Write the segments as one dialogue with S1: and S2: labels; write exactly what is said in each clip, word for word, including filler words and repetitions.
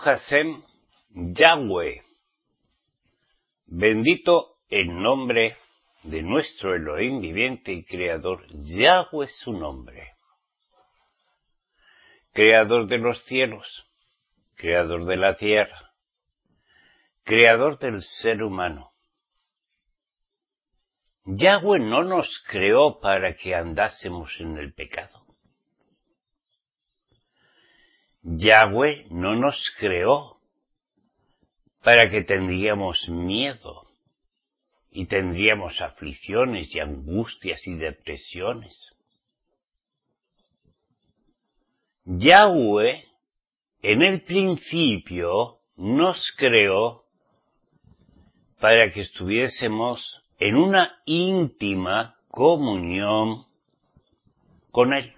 S1: Baruch Hashem, Yahweh. Bendito el nombre de nuestro Elohim viviente y creador. Yahweh es su nombre. Creador de los cielos, creador de la tierra, creador del ser humano. Yahweh no nos creó para que andásemos en el pecado. Yahweh no nos creó para que tendríamos miedo y tendríamos aflicciones y angustias y depresiones. Yahweh en el principio nos creó para que estuviésemos en una íntima comunión con Él.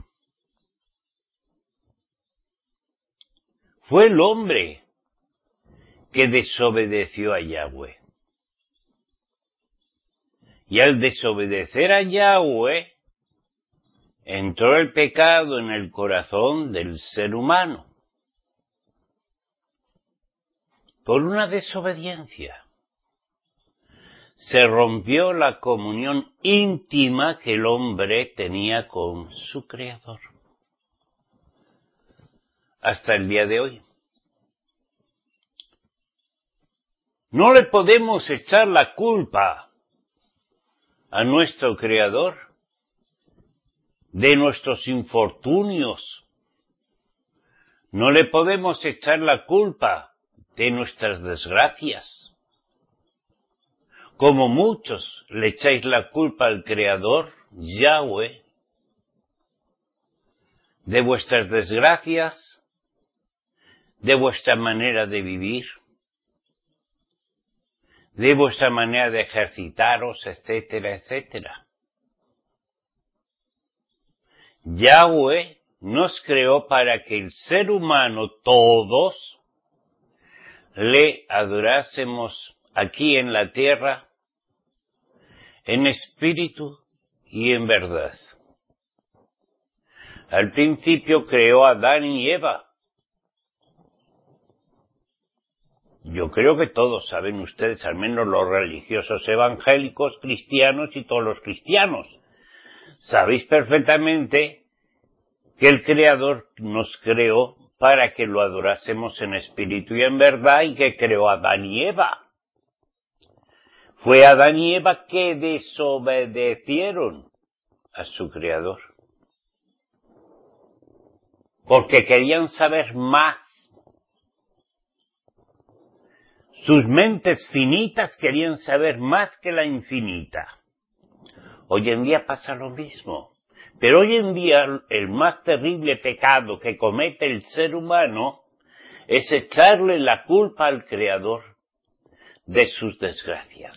S1: Fue el hombre que desobedeció a Yahweh. Y al desobedecer a Yahweh, entró el pecado en el corazón del ser humano. Por una desobediencia. Se rompió la comunión íntima que el hombre tenía con su Creador. Hasta el día de hoy. No le podemos echar la culpa a nuestro Creador de nuestros infortunios. No le podemos echar la culpa de nuestras desgracias. Como muchos le echáis la culpa al Creador, Yahweh, de vuestras desgracias, de vuestra manera de vivir, de vuestra manera de ejercitaros, etcétera, etcétera. Yahweh nos creó para que el ser humano, todos, le adorásemos aquí en la tierra, en espíritu y en verdad. Al principio creó a Adán y Eva. Yo creo que todos saben ustedes, al menos los religiosos evangélicos, cristianos y todos los cristianos. Sabéis perfectamente que el Creador nos creó para que lo adorásemos en espíritu y en verdad y que creó a Adán y Eva. Fue Adán y Eva que desobedecieron a su Creador. Porque querían saber más. Sus mentes finitas querían saber más que la infinita. Hoy en día pasa lo mismo. Pero hoy en día el más terrible pecado que comete el ser humano es echarle la culpa al Creador de sus desgracias.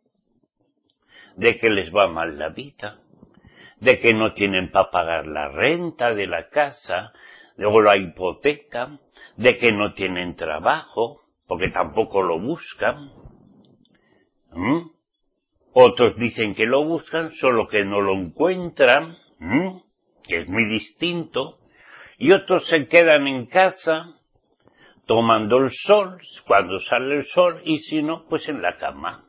S1: De que les va mal la vida, de que no tienen para pagar la renta de la casa, o la hipoteca, de que no tienen trabajo, porque tampoco lo buscan. ¿Mm? Otros dicen que lo buscan, solo que no lo encuentran, ¿Mm? que es muy distinto. Y otros se quedan en casa, tomando el sol, cuando sale el sol, y si no, pues en la cama.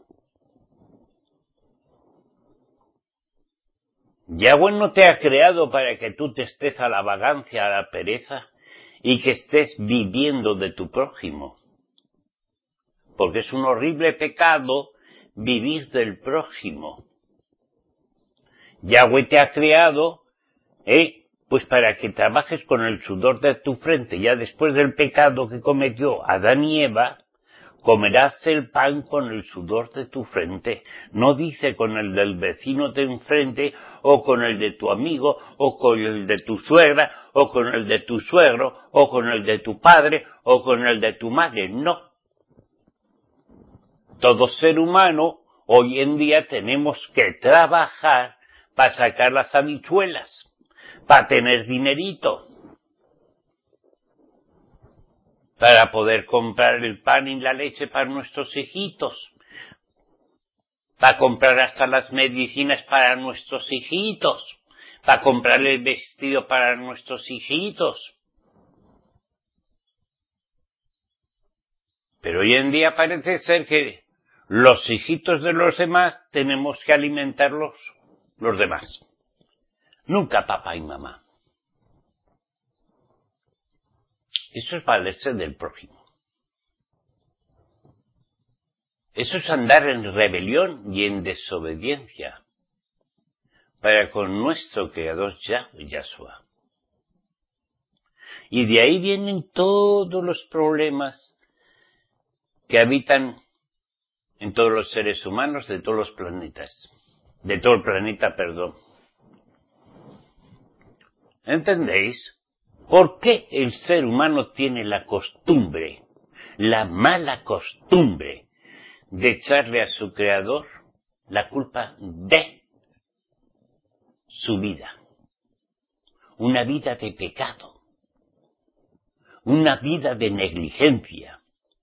S1: Yahweh no te ha creado para que tú te estés a la vagancia, a la pereza, y que estés viviendo de tu prójimo. Porque es un horrible pecado vivir del prójimo. Yahweh te ha creado, ¿eh? pues para que trabajes con el sudor de tu frente. Ya después del pecado que cometió Adán y Eva, comerás el pan con el sudor de tu frente. No dice con el del vecino de enfrente, o con el de tu amigo, o con el de tu suegra, o con el de tu suegro, o con el de tu padre, o con el de tu madre. No. Todo ser humano, hoy en día tenemos que trabajar para sacar las habichuelas, para tener dinerito, para poder comprar el pan y la leche para nuestros hijitos, para comprar hasta las medicinas para nuestros hijitos, para comprar el vestido para nuestros hijitos. Pero hoy en día parece ser que los hijitos de los demás tenemos que alimentarlos los demás. Nunca papá y mamá. Eso es valerse del prójimo. Eso es andar en rebelión y en desobediencia para con nuestro Creador Yahweh Yahshua. Y de ahí vienen todos los problemas que habitan en todos los seres humanos de todos los planetas. De todo el planeta, perdón. ¿Entendéis? ¿Por qué el ser humano tiene la costumbre, la mala costumbre, de echarle a su Creador la culpa de su vida? Una vida de pecado, una vida de negligencia.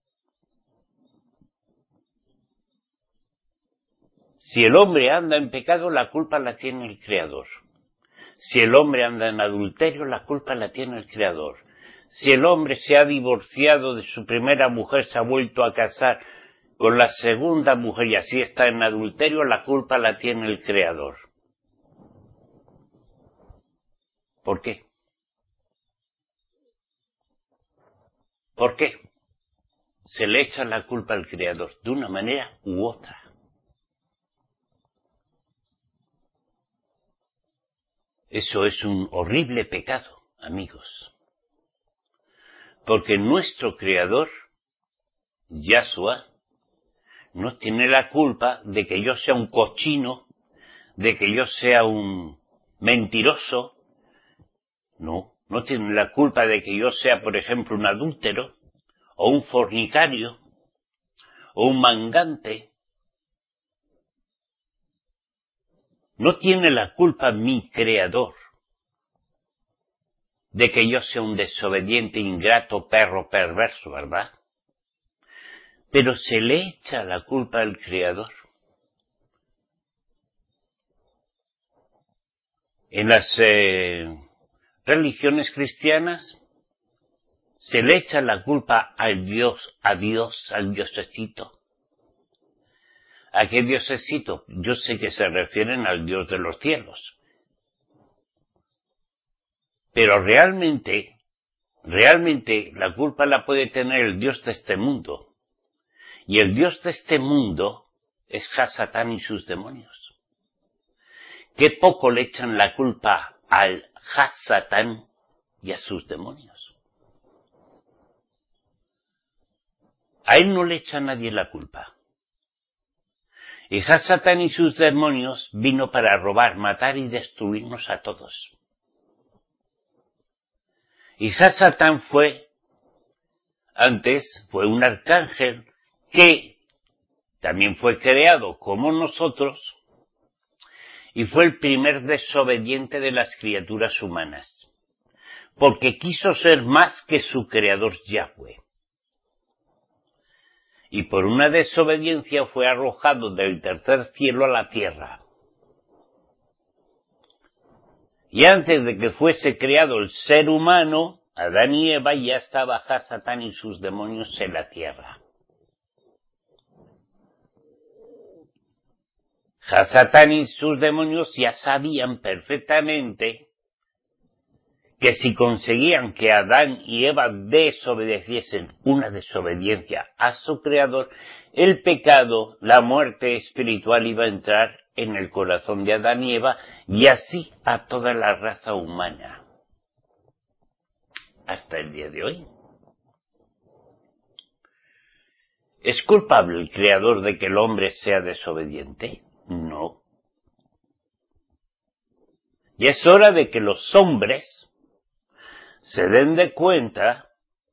S1: Si el hombre anda en pecado, la culpa la tiene el Creador. Si el hombre anda en adulterio, la culpa la tiene el Creador. Si el hombre se ha divorciado de su primera mujer, se ha vuelto a casar con la segunda mujer y así está en adulterio, la culpa la tiene el Creador. ¿Por qué? ¿Por qué? Se le echa la culpa al Creador de una manera u otra. Eso es un horrible pecado, amigos. Porque nuestro Creador, Yahshua, no tiene la culpa de que yo sea un cochino, de que yo sea un mentiroso. No, no tiene la culpa de que yo sea, por ejemplo, un adúltero, o un fornicario, o un mangante. No tiene la culpa mi Creador de que yo sea un desobediente, ingrato, perro perverso, ¿verdad? Pero se le echa la culpa al Creador. En las eh, religiones cristianas se le echa la culpa al Dios, a Dios, al Diosecito. ¿A qué Diosecito? Yo sé que se refieren al Dios de los cielos. Pero realmente, realmente la culpa la puede tener el Dios de este mundo. Y el Dios de este mundo es Hasatán y sus demonios. Qué poco le echan la culpa al Hasatán y a sus demonios. A él no le echa nadie la culpa. Y Hasatán y sus demonios vino para robar, matar y destruirnos a todos. Y Hasatán fue, antes, fue un arcángel que también fue creado como nosotros y fue el primer desobediente de las criaturas humanas, porque quiso ser más que su creador Yahweh. Y por una desobediencia fue arrojado del tercer cielo a la tierra. Y antes de que fuese creado el ser humano, Adán y Eva, ya estaba Hasatán y sus demonios en la tierra. Hasatán y sus demonios ya sabían perfectamente que si conseguían que Adán y Eva desobedeciesen, una desobediencia a su creador, el pecado, la muerte espiritual iba a entrar en el corazón de Adán y Eva y así a toda la raza humana. Hasta el día de hoy. ¿Es culpable el creador de que el hombre sea desobediente? No. Y es hora de que los hombres se den de cuenta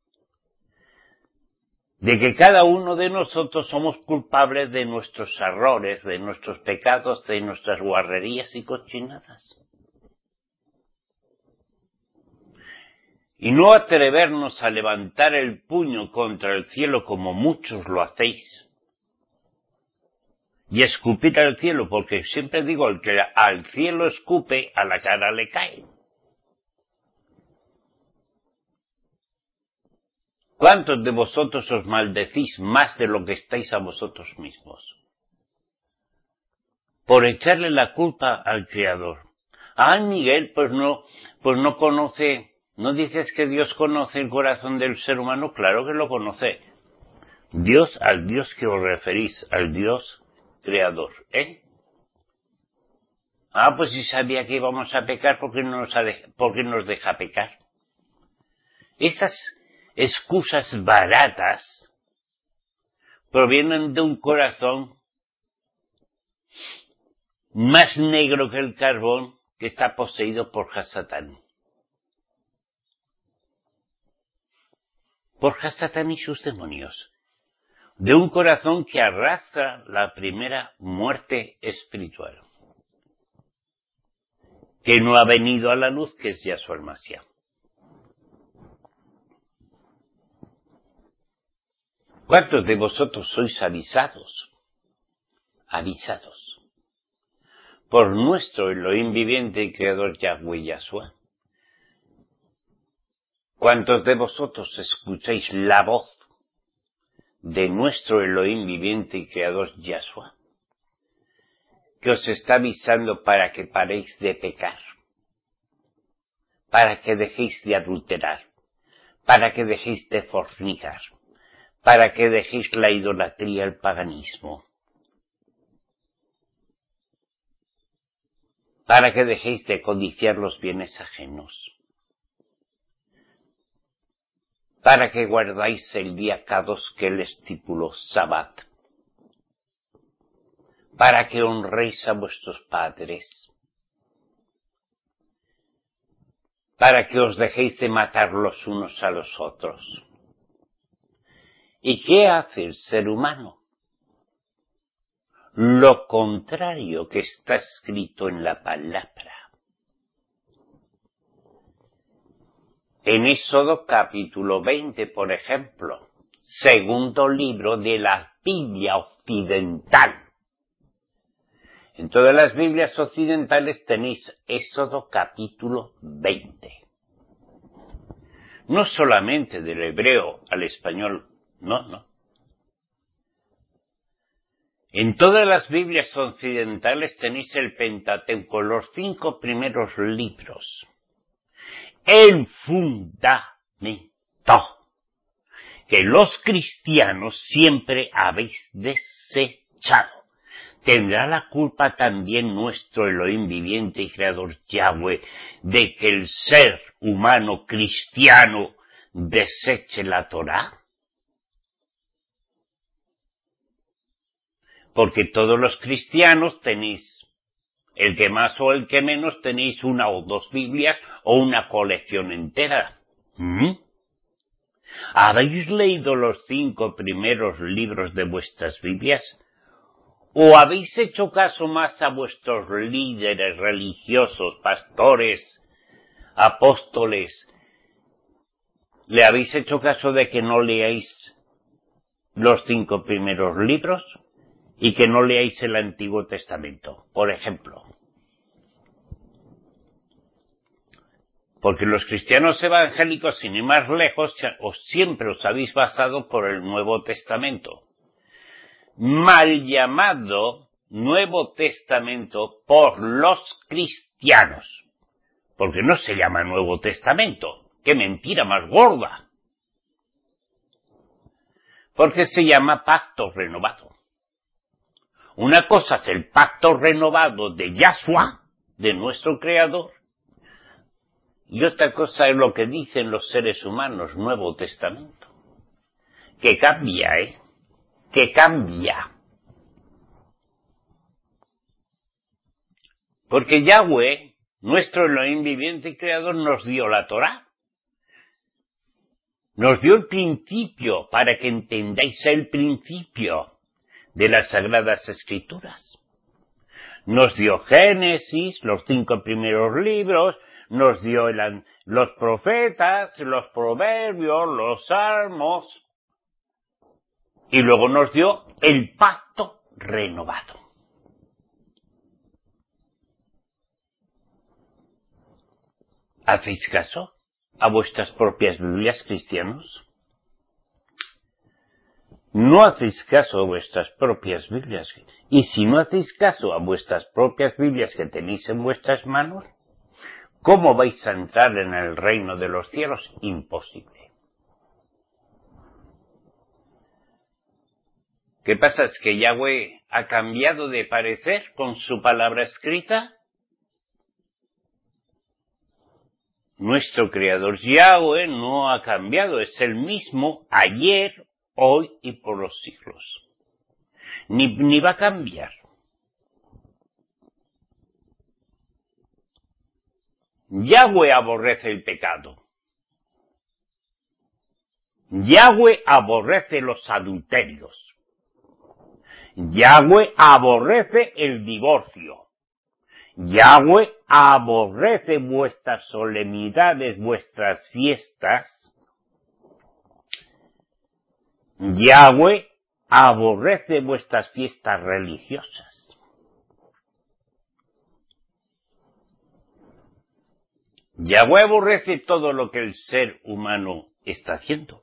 S1: de que cada uno de nosotros somos culpables de nuestros errores, de nuestros pecados, de nuestras guarrerías y cochinadas. Y no atrevernos a levantar el puño contra el cielo como muchos lo hacéis. Y escupir al cielo, porque siempre digo, el que al cielo escupe, a la cara le cae. ¿Cuántos de vosotros os maldecís más de lo que estáis a vosotros mismos? Por echarle la culpa al Creador. Ah, Miguel, pues no, pues no conoce, ¿no dices que Dios conoce el corazón del ser humano? Claro que lo conoce. Dios, al Dios que os referís, al Dios Creador, ¿eh? Ah, pues si sabía que íbamos a pecar, ¿por qué no nos, ha de, ¿por qué nos deja pecar? Esas excusas baratas provienen de un corazón más negro que el carbón que está poseído por Hasatán. Por Hasatán y sus demonios. De un corazón que arrastra la primera muerte espiritual. Que no ha venido a la luz, que es Yahshua el Mashiach. ¿Cuántos de vosotros sois avisados? Avisados. Por nuestro Elohim viviente y creador Yahweh Yahshua. ¿Cuántos de vosotros escucháis la voz de nuestro Elohim viviente y creador Yahshua? Que os está avisando para que paréis de pecar, para que dejéis de adulterar, para que dejéis de fornicar, para que dejéis la idolatría, el paganismo, para que dejéis de codiciar los bienes ajenos, para que guardáis el día Kadosh que él estipuló, Sabbat, para que honréis a vuestros padres, para que os dejéis de matar los unos a los otros. ¿Y qué hace el ser humano? Lo contrario que está escrito en la palabra. En Éxodo capítulo veinte, por ejemplo, segundo libro de la Biblia occidental. En todas las Biblias occidentales tenéis Éxodo capítulo veinte. No solamente del hebreo al español, no, no. En todas las Biblias occidentales tenéis el Pentateuco, los cinco primeros libros. El fundamento que los cristianos siempre habéis desechado. ¿Tendrá la culpa también nuestro Elohim viviente y creador Yahweh de que el ser humano cristiano deseche la Torá? Porque todos los cristianos tenéis, el que más o el que menos, tenéis una o dos Biblias o una colección entera. ¿Mm? ¿Habéis leído los cinco primeros libros de vuestras Biblias? ¿O habéis hecho caso más a vuestros líderes religiosos, pastores, apóstoles? ¿Le habéis hecho caso de que no leáis los cinco primeros libros y que no leáis el Antiguo Testamento, por ejemplo? Porque los cristianos evangélicos, sin ir más lejos, os siempre os habéis basado por el Nuevo Testamento. Mal llamado Nuevo Testamento por los cristianos. Porque no se llama Nuevo Testamento. ¡Qué mentira más gorda! Porque se llama Pacto Renovado. Una cosa es el Pacto Renovado de Yahshua, de nuestro Creador, y otra cosa es lo que dicen los seres humanos, Nuevo Testamento. Que cambia, ¿eh? Que cambia. Porque Yahweh, nuestro Elohim viviente y creador, nos dio la Torá. Nos dio el principio para que entendáis el principio de las Sagradas Escrituras. Nos dio Génesis, los cinco primeros libros, nos dio el, los profetas, los proverbios, los salmos, y luego nos dio el pacto renovado. ¿Hacéis caso a vuestras propias Biblias, cristianos? no hacéis caso a vuestras propias Biblias. Y si no hacéis caso a vuestras propias Biblias que tenéis en vuestras manos, ¿cómo vais a entrar en el reino de los cielos? Imposible. ¿Qué pasa? ¿Es que Yahweh ha cambiado de parecer con su palabra escrita? Nuestro Creador Yahweh no ha cambiado, es el mismo ayer, hoy y por los siglos. Ni, ni va a cambiar. Yahweh aborrece el pecado. Yahweh aborrece los adulterios. Yahweh aborrece el divorcio. Yahweh aborrece vuestras solemnidades, vuestras fiestas. Yahweh aborrece vuestras fiestas religiosas. Yahweh aborrece todo lo que el ser humano está haciendo.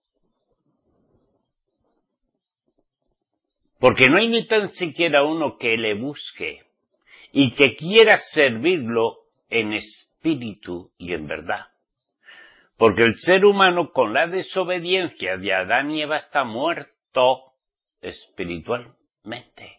S1: Porque no hay ni tan siquiera uno que le busque y que quiera servirlo en espíritu y en verdad. Porque el ser humano con la desobediencia de Adán y Eva está muerto espiritualmente.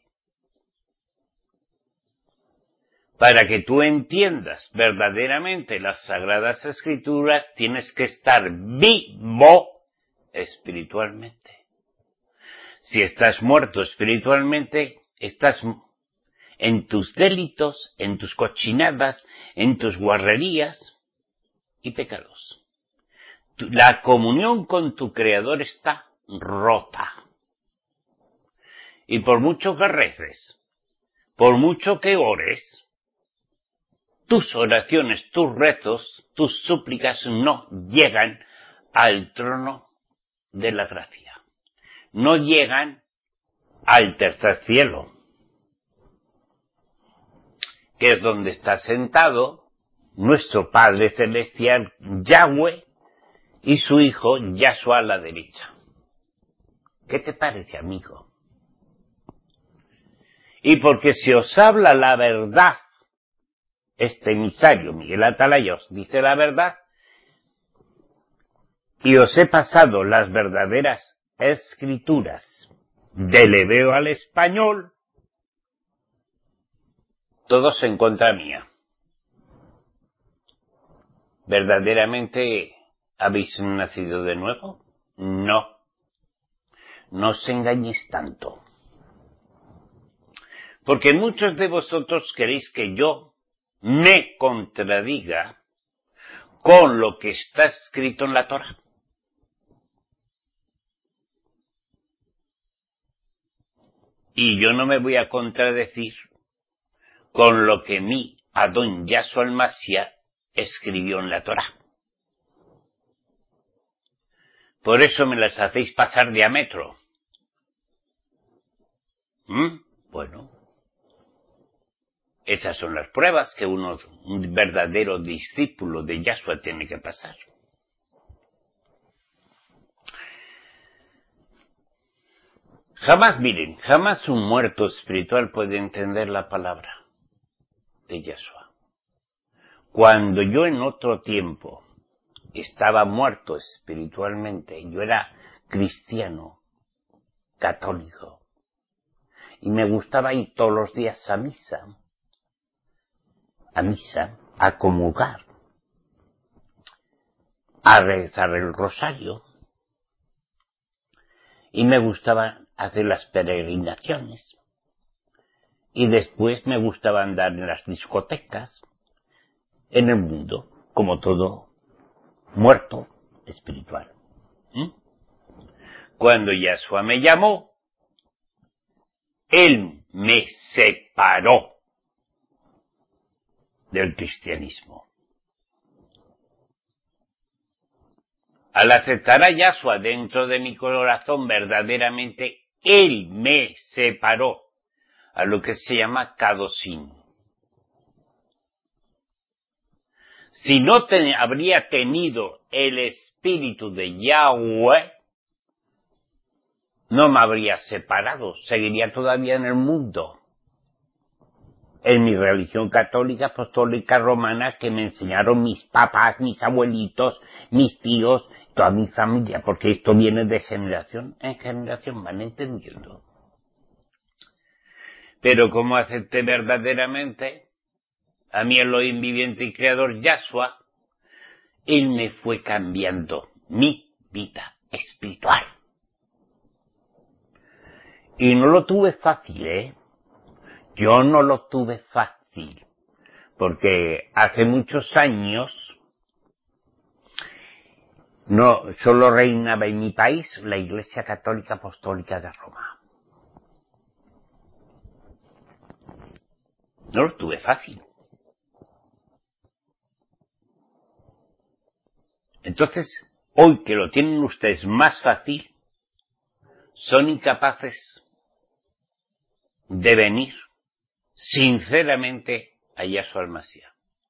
S1: Para que tú entiendas verdaderamente las Sagradas Escrituras, tienes que estar vivo espiritualmente. Si estás muerto espiritualmente, estás en tus delitos, en tus cochinadas, en tus guarrerías y pecados. La comunión con tu Creador está rota. Y por mucho que reces, por mucho que ores, tus oraciones, tus rezos, tus súplicas no llegan al trono de la gracia. No llegan al tercer cielo, que es donde está sentado nuestro Padre Celestial, Yahweh, y su Hijo, Yahshua, a la derecha. ¿Qué te parece, amigo? Y porque si os habla la verdad, este emisario, Miguel Atalaya, os dice la verdad, y os he pasado las verdaderas escrituras del hebreo al español, todos en contra mía. ¿Verdaderamente habéis nacido de nuevo? No. No os engañéis tanto. Porque muchos de vosotros queréis que yo me contradiga con lo que está escrito en la Torá. Y yo no me voy a contradecir con lo que mi Adón Yahshua el Mashiach escribió en la Torá. Por eso me las hacéis pasar de a metro. ¿Mm? Bueno, esas son las pruebas que uno, un verdadero discípulo de Yahshua tiene que pasar. Jamás, miren, jamás un muerto espiritual puede entender la palabra de Yahshua. Cuando yo en otro tiempo estaba muerto espiritualmente, yo era cristiano, católico, y me gustaba ir todos los días a misa, a misa, a comulgar, a rezar el rosario, y me gustaba hacer las peregrinaciones, y después me gustaba andar en las discotecas, en el mundo, como todo muerto espiritual. ¿Mm? Cuando Yahshua me llamó, Él me separó del cristianismo. Al aceptar a Yahshua dentro de mi corazón, verdaderamente Él me separó a lo que se llama Kadoshim. Si no te, habría tenido el espíritu de Yahweh, no me habría separado, seguiría todavía en el mundo, en mi religión católica apostólica romana que me enseñaron mis papás, mis abuelitos, mis tíos, toda mi familia, porque esto viene de generación en generación, van entendiendo. Pero como acepté verdaderamente a mi Elohim viviente y creador Yahshua, Él me fue cambiando mi vida espiritual. Y no lo tuve fácil, ¿eh? Yo no lo tuve fácil, porque hace muchos años no solo reinaba en mi país la Iglesia Católica Apostólica de Roma. No lo tuve fácil. Entonces, hoy que lo tienen ustedes más fácil, son incapaces de venir sinceramente a Yahshua el Mashiach.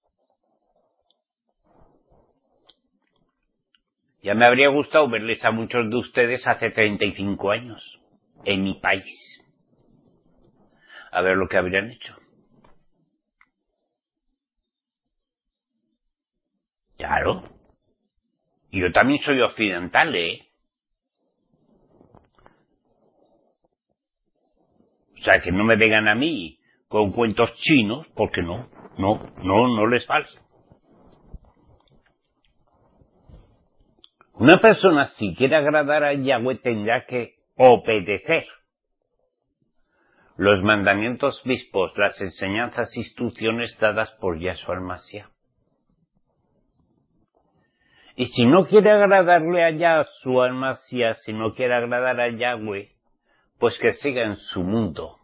S1: Ya me habría gustado verles a muchos de ustedes hace treinta y cinco años, en mi país. A ver lo que habrían hecho. Claro. Y yo también soy occidental, ¿eh? O sea, que no me vengan a mí con cuentos chinos, porque no, no, no, no les vale. Una persona, si quiere agradar a Yahweh, tendrá que obedecer los mandamientos vispos, las enseñanzas e instrucciones dadas por Yahshua el Mashiach. Y si no quiere agradarle a Yahshua el Mashiach, si no quiere agradar a Yahweh, pues que siga en su mundo.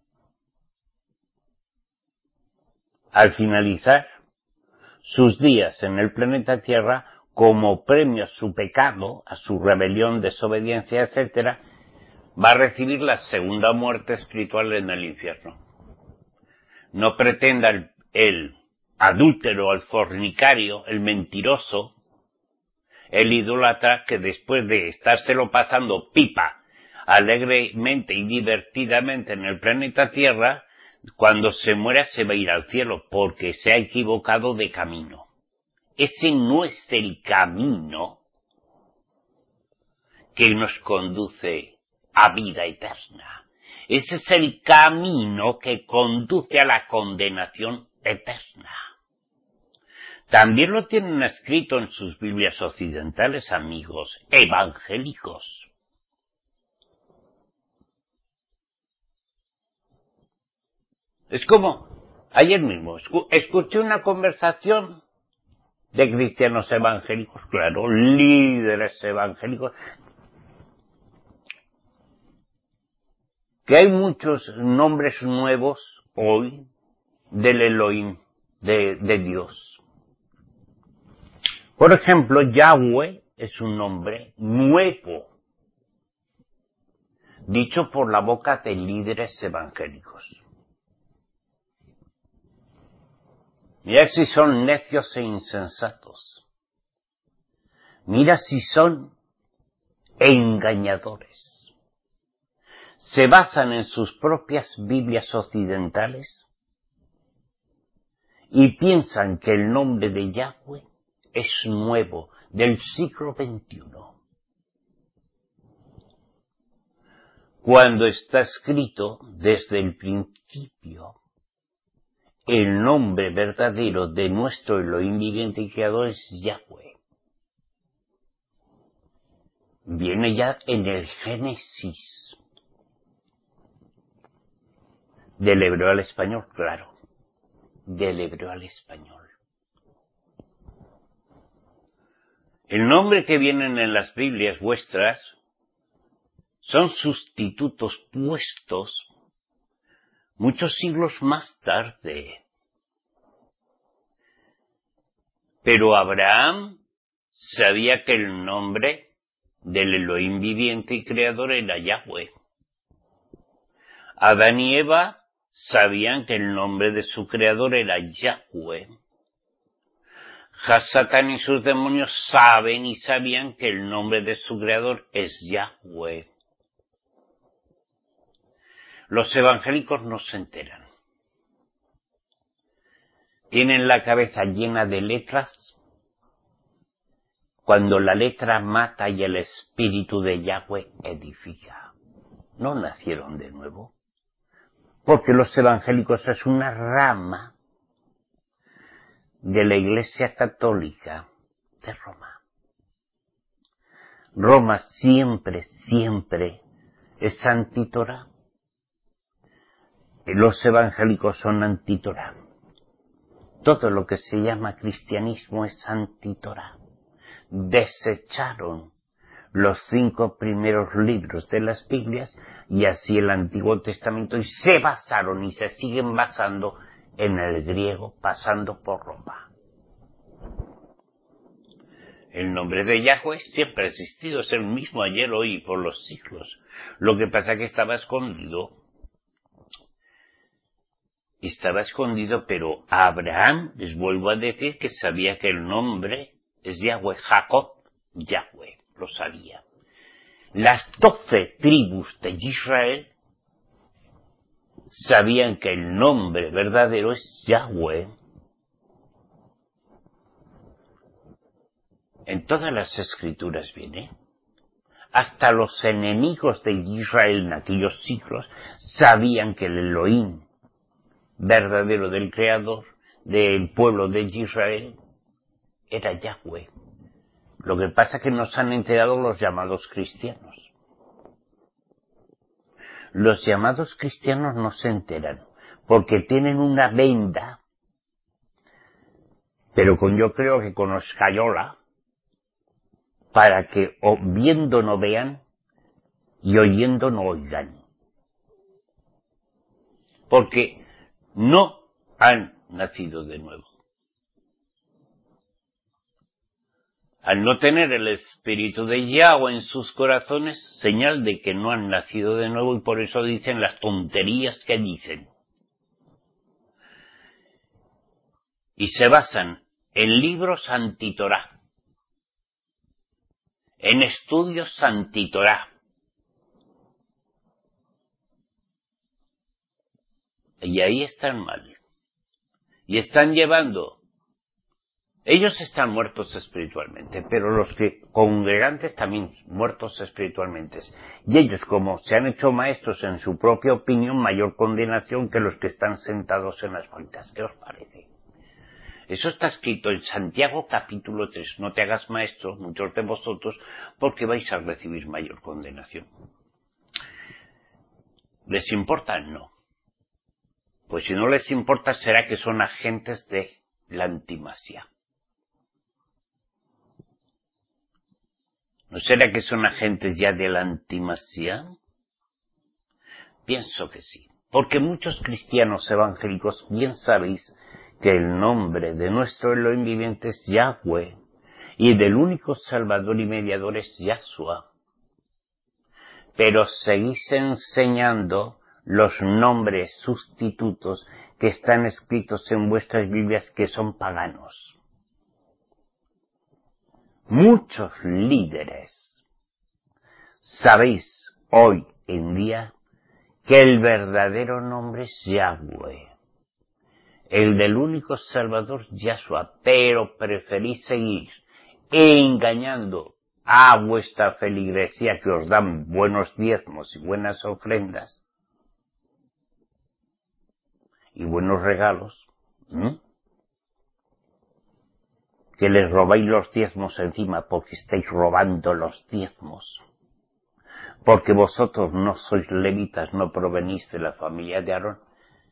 S1: Al finalizar sus días en el planeta Tierra, como premio a su pecado, a su rebelión, desobediencia, etcétera, va a recibir la segunda muerte espiritual en el infierno. No pretenda el, el adúltero, el fornicario, el mentiroso, el idólatra, que después de estárselo pasando pipa alegremente y divertidamente en el planeta Tierra, cuando se muera se va a ir al cielo porque se ha equivocado de camino. Ese no es el camino que nos conduce a vida eterna. Ese es el camino que conduce a la condenación eterna. También lo tienen escrito en sus Biblias occidentales, amigos, evangélicos. Es como, ayer mismo, escuché una conversación de cristianos evangélicos, claro, líderes evangélicos, que hay muchos nombres nuevos hoy del Elohim, de, de Dios. Por ejemplo, Yahweh es un nombre nuevo, dicho por la boca de líderes evangélicos. Mira si son necios e insensatos. Mira si son engañadores. Se basan en sus propias Biblias occidentales y piensan que el nombre de Yahweh es nuevo, del siglo veintiuno. Cuando está escrito desde el principio, el nombre verdadero de nuestro Elohim viviente y creador es Yahweh. Viene ya en el Génesis. Del hebreo al español, claro. Del hebreo al español. El nombre que vienen en las Biblias vuestras son sustitutos puestos muchos siglos más tarde. Pero Abraham sabía que el nombre del Elohim viviente y creador era Yahweh. Adán y Eva sabían que el nombre de su creador era Yahweh. Satán y sus demonios saben y sabían que el nombre de su creador es Yahweh. Los evangélicos no se enteran. Tienen la cabeza llena de letras, cuando la letra mata y el espíritu de Yahweh edifica. No nacieron de nuevo, porque los evangélicos es una rama de la Iglesia Católica de Roma. Roma siempre, siempre es antitorá. Los evangélicos son antitorá. Todo lo que se llama cristianismo es antitorá. Desecharon los cinco primeros libros de las Biblias y así el Antiguo Testamento y se basaron y se siguen basando en el griego pasando por Roma. El nombre de Yahweh siempre ha existido, es el mismo ayer, hoy y por los siglos. Lo que pasa es que estaba escondido. Estaba escondido, pero Abraham, les vuelvo a decir, que sabía que el nombre es Yahweh. Jacob, Yahweh, lo sabía. Las doce tribus de Israel sabían que el nombre verdadero es Yahweh. En todas las escrituras viene. Hasta los enemigos de Israel en aquellos siglos sabían que el Elohim verdadero del Creador del pueblo de Israel era Yahweh. Lo que pasa es que nos han enterado los llamados cristianos. Los llamados cristianos no se enteran, porque tienen una venda, pero con yo creo que con escayola, para que o viendo no vean y oyendo no oigan. Porque no han nacido de nuevo. Al no tener el espíritu de Yahweh en sus corazones, señal de que no han nacido de nuevo y por eso dicen las tonterías que dicen. Y se basan en libros antitorá, en estudios antitorá. Y ahí están mal. Y están llevando. Ellos están muertos espiritualmente, pero los que congregantes también muertos espiritualmente. Y ellos, como se han hecho maestros en su propia opinión, mayor condenación que los que están sentados en las banquetas. ¿Qué os parece? Eso está escrito en Santiago capítulo tres. No te hagas maestro, muchos de vosotros, porque vais a recibir mayor condenación. ¿Les importa? No. Pues si no les importa, será que son agentes de la antimasía. ¿No será que son agentes ya de la antimasía? Pienso que sí. Porque muchos cristianos evangélicos bien sabéis que el nombre de nuestro Elohim viviente es Yahweh y del único Salvador y Mediador es Yahshua. Pero seguís enseñando los nombres sustitutos que están escritos en vuestras Biblias que son paganos. Muchos líderes sabéis hoy en día que el verdadero nombre es Yahweh, el del único Salvador Yahshua, pero preferís seguir engañando a vuestra feligresía que os dan buenos diezmos y buenas ofrendas y buenos regalos, ¿eh? Que les robáis los diezmos encima porque estáis robando los diezmos. Porque vosotros no sois levitas, no provenís de la familia de Aarón.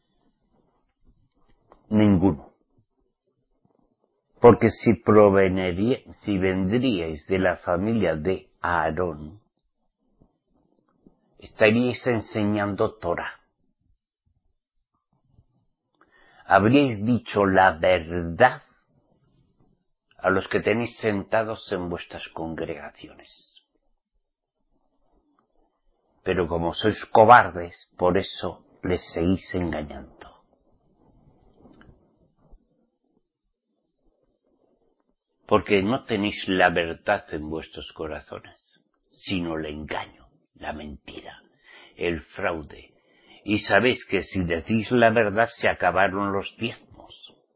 S1: Ninguno. Porque si provenería, si vendríais de la familia de Aarón, estaríais enseñando Torah. Habríais dicho la verdad a los que tenéis sentados en vuestras congregaciones. Pero como sois cobardes, por eso les seguís engañando. Porque no tenéis la verdad en vuestros corazones, sino el engaño, la mentira, el fraude Y sabéis que si decís la verdad se acabaron los diezmos.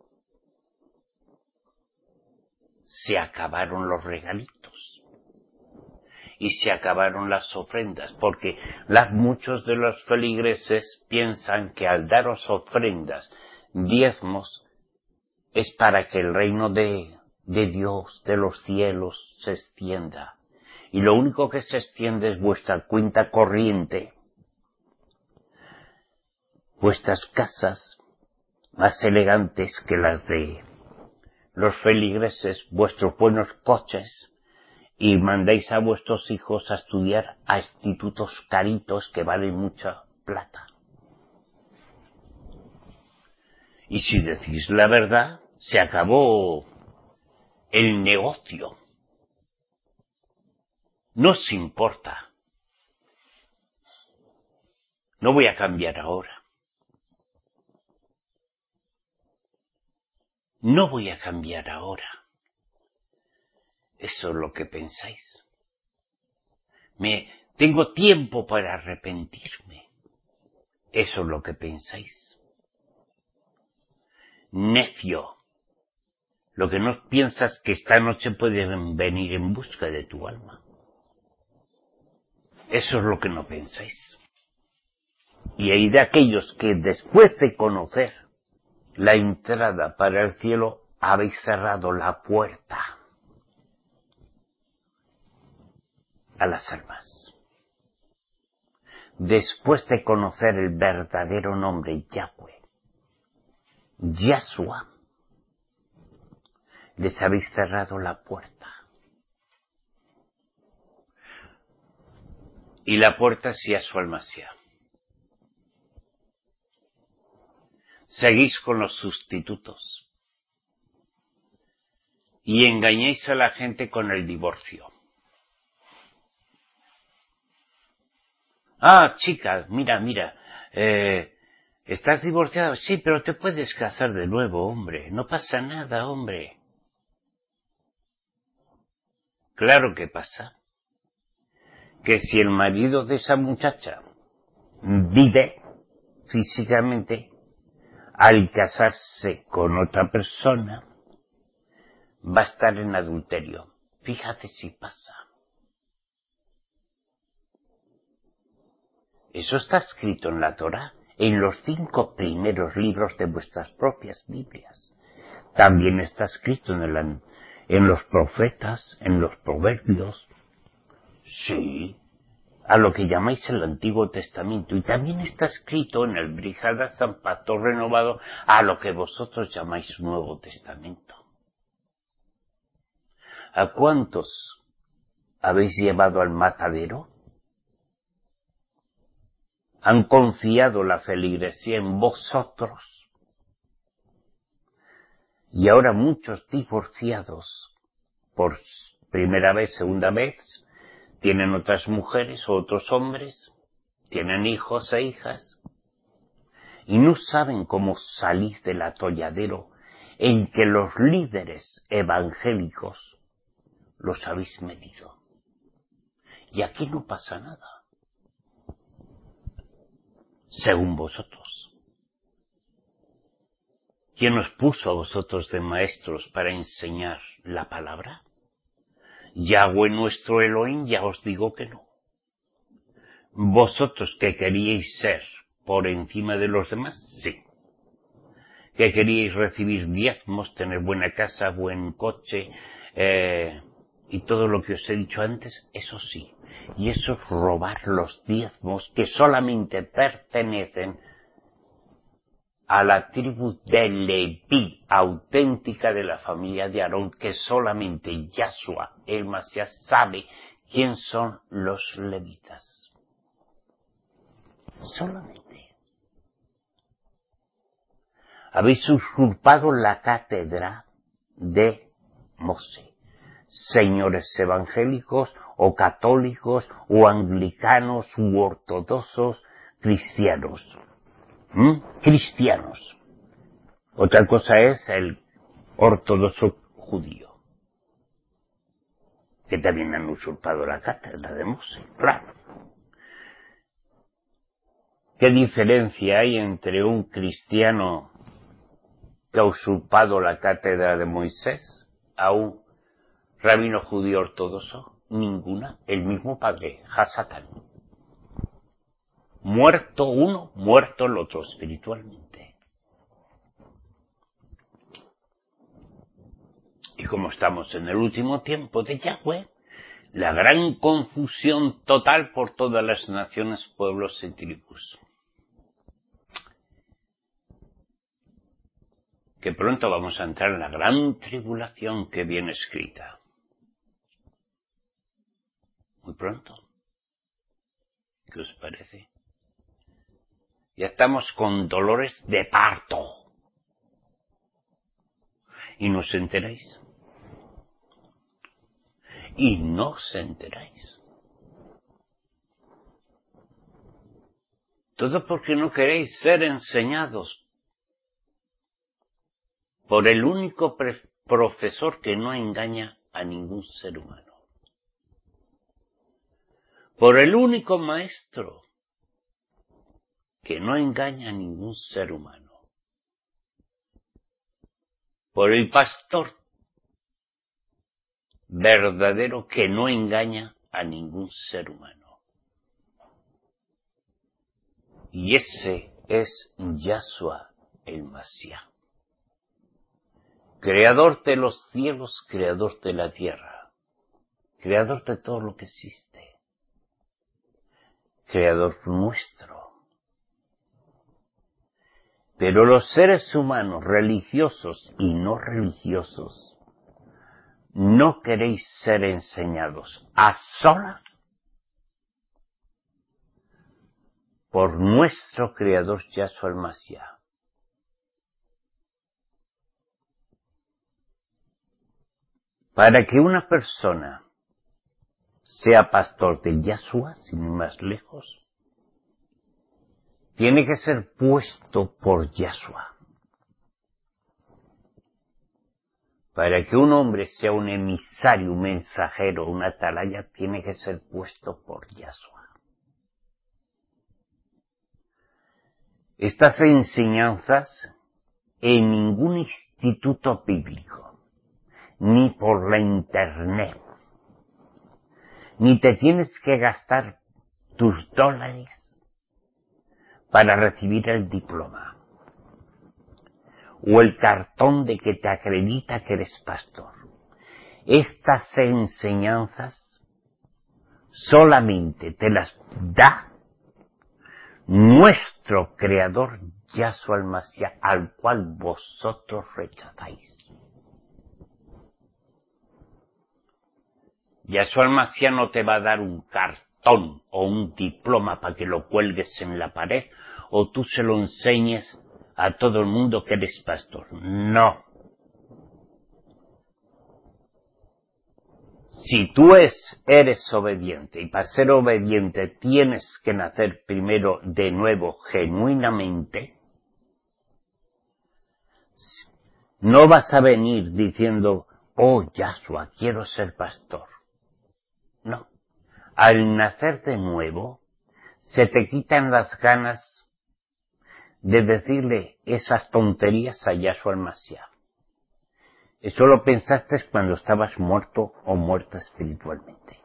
S1: Se acabaron los regalitos. Y se acabaron las ofrendas, porque las, muchos de los feligreses piensan que al daros ofrendas, diezmos, es para que el reino de, de Dios, de los cielos, se extienda. Y lo único que se extiende es vuestra cuenta corriente, vuestras casas más elegantes que las de los feligreses, vuestros buenos coches, y mandáis a vuestros hijos a estudiar a institutos caritos que valen mucha plata. Y si decís la verdad, se acabó el negocio. No os importa. No voy a cambiar ahora. No voy a cambiar ahora. Eso es lo que pensáis. Me tengo tiempo para arrepentirme. Eso es lo que pensáis. Necio. Lo que no piensas que esta noche pueden venir en busca de tu alma. Eso es lo que no pensáis. Y hay de aquellos que después de conocer la entrada para el cielo habéis cerrado la puerta a las almas. Después de conocer el verdadero nombre Yahweh, Yahshua, les habéis cerrado la puerta. Y la puerta es Yahshua el Mashiach. Seguís con los sustitutos. Y engañéis a la gente con el divorcio. Ah, chica, mira, mira, eh, ¿estás divorciado? Sí, pero te puedes casar de nuevo, hombre. No pasa nada, hombre. Claro que pasa. Que si el marido de esa muchacha vive físicamente, al casarse con otra persona, va a estar en adulterio. Fíjate si pasa. Eso está escrito en la Torá, en los cinco primeros libros de vuestras propias Biblias. También está escrito en, el, en los profetas, en los proverbios. Sí, a lo que llamáis el Antiguo Testamento. Y también está escrito en el Brijada San Pacto Renovado, a lo que vosotros llamáis Nuevo Testamento. ¿A cuántos habéis llevado al matadero? Han confiado la feligresía en vosotros. Y ahora muchos divorciados, por primera vez, segunda vez, tienen otras mujeres o otros hombres, tienen hijos e hijas, y no saben cómo salir del atolladero en que los líderes evangélicos los habéis metido. Y aquí no pasa nada. Según vosotros. ¿Quién os puso a vosotros de maestros para enseñar la palabra? Yahweh nuestro Elohim, ya os digo que no. ¿Vosotros que queríais ser por encima de los demás? Sí. ¿Que queríais recibir diezmos, tener buena casa, buen coche, eh, y todo lo que os he dicho antes? Eso sí. Y eso es robar los diezmos que solamente pertenecen a la tribu de Leví, auténtica de la familia de Aarón, que solamente Yahshua, el Mashiach, sabe quién son los levitas. Solamente. Habéis usurpado la cátedra de Moshe. Señores evangélicos o católicos o anglicanos u ortodoxos cristianos. ¿Mm? Cristianos. Otra cosa es el ortodoxo judío, que también han usurpado la cátedra de Moshe, claro. ¿Qué diferencia hay entre un cristiano que ha usurpado la cátedra de Moisés a un rabino judío ortodoxo? Ninguna. El mismo padre, Hasatán. Muerto uno, muerto el otro espiritualmente. Y como estamos en el último tiempo de Yahweh, la gran confusión total por todas las naciones, pueblos y tribus. Que pronto vamos a entrar en la gran tribulación que viene escrita. Muy pronto. ¿Qué os parece? Ya estamos con dolores de parto. Y no os enteráis. Y no os enteráis. Todo porque no queréis ser enseñados por el único profesor que no engaña a ningún ser humano. Por el único maestro que no engaña a ningún ser humano. Por el pastor verdadero que no engaña a ningún ser humano. Y ese es Yahshua el Mashiach. Creador de los cielos, creador de la tierra, creador de todo lo que existe, creador nuestro. Pero los seres humanos, religiosos y no religiosos, no queréis ser enseñados a solas por nuestro creador Yahshua el Mashiach. Para que una persona sea pastor de Yahshua, sin ir más lejos, tiene que ser puesto por Yahshua. Para que un hombre sea un emisario, un mensajero, una atalaya, tiene que ser puesto por Yahshua. Estas enseñanzas en ningún instituto bíblico, ni por la internet, ni te tienes que gastar tus dólares para recibir el diploma o el cartón de que te acredita que eres pastor. Estas enseñanzas solamente te las da nuestro creador Yahshua el Mashiach, al cual vosotros rechazáis. Yahshua el Mashiach no te va a dar un cartón o un diploma para que lo cuelgues en la pared o tú se lo enseñes a todo el mundo que eres pastor. No. Si tú es, eres obediente, y para ser obediente tienes que nacer primero de nuevo genuinamente, no vas a venir diciendo, oh Yahshua, quiero ser pastor. No. Al nacer de nuevo, se te quitan las ganas de decirle esas tonterías a Yahshua el Mashiach. Eso lo pensaste cuando estabas muerto o muerta espiritualmente.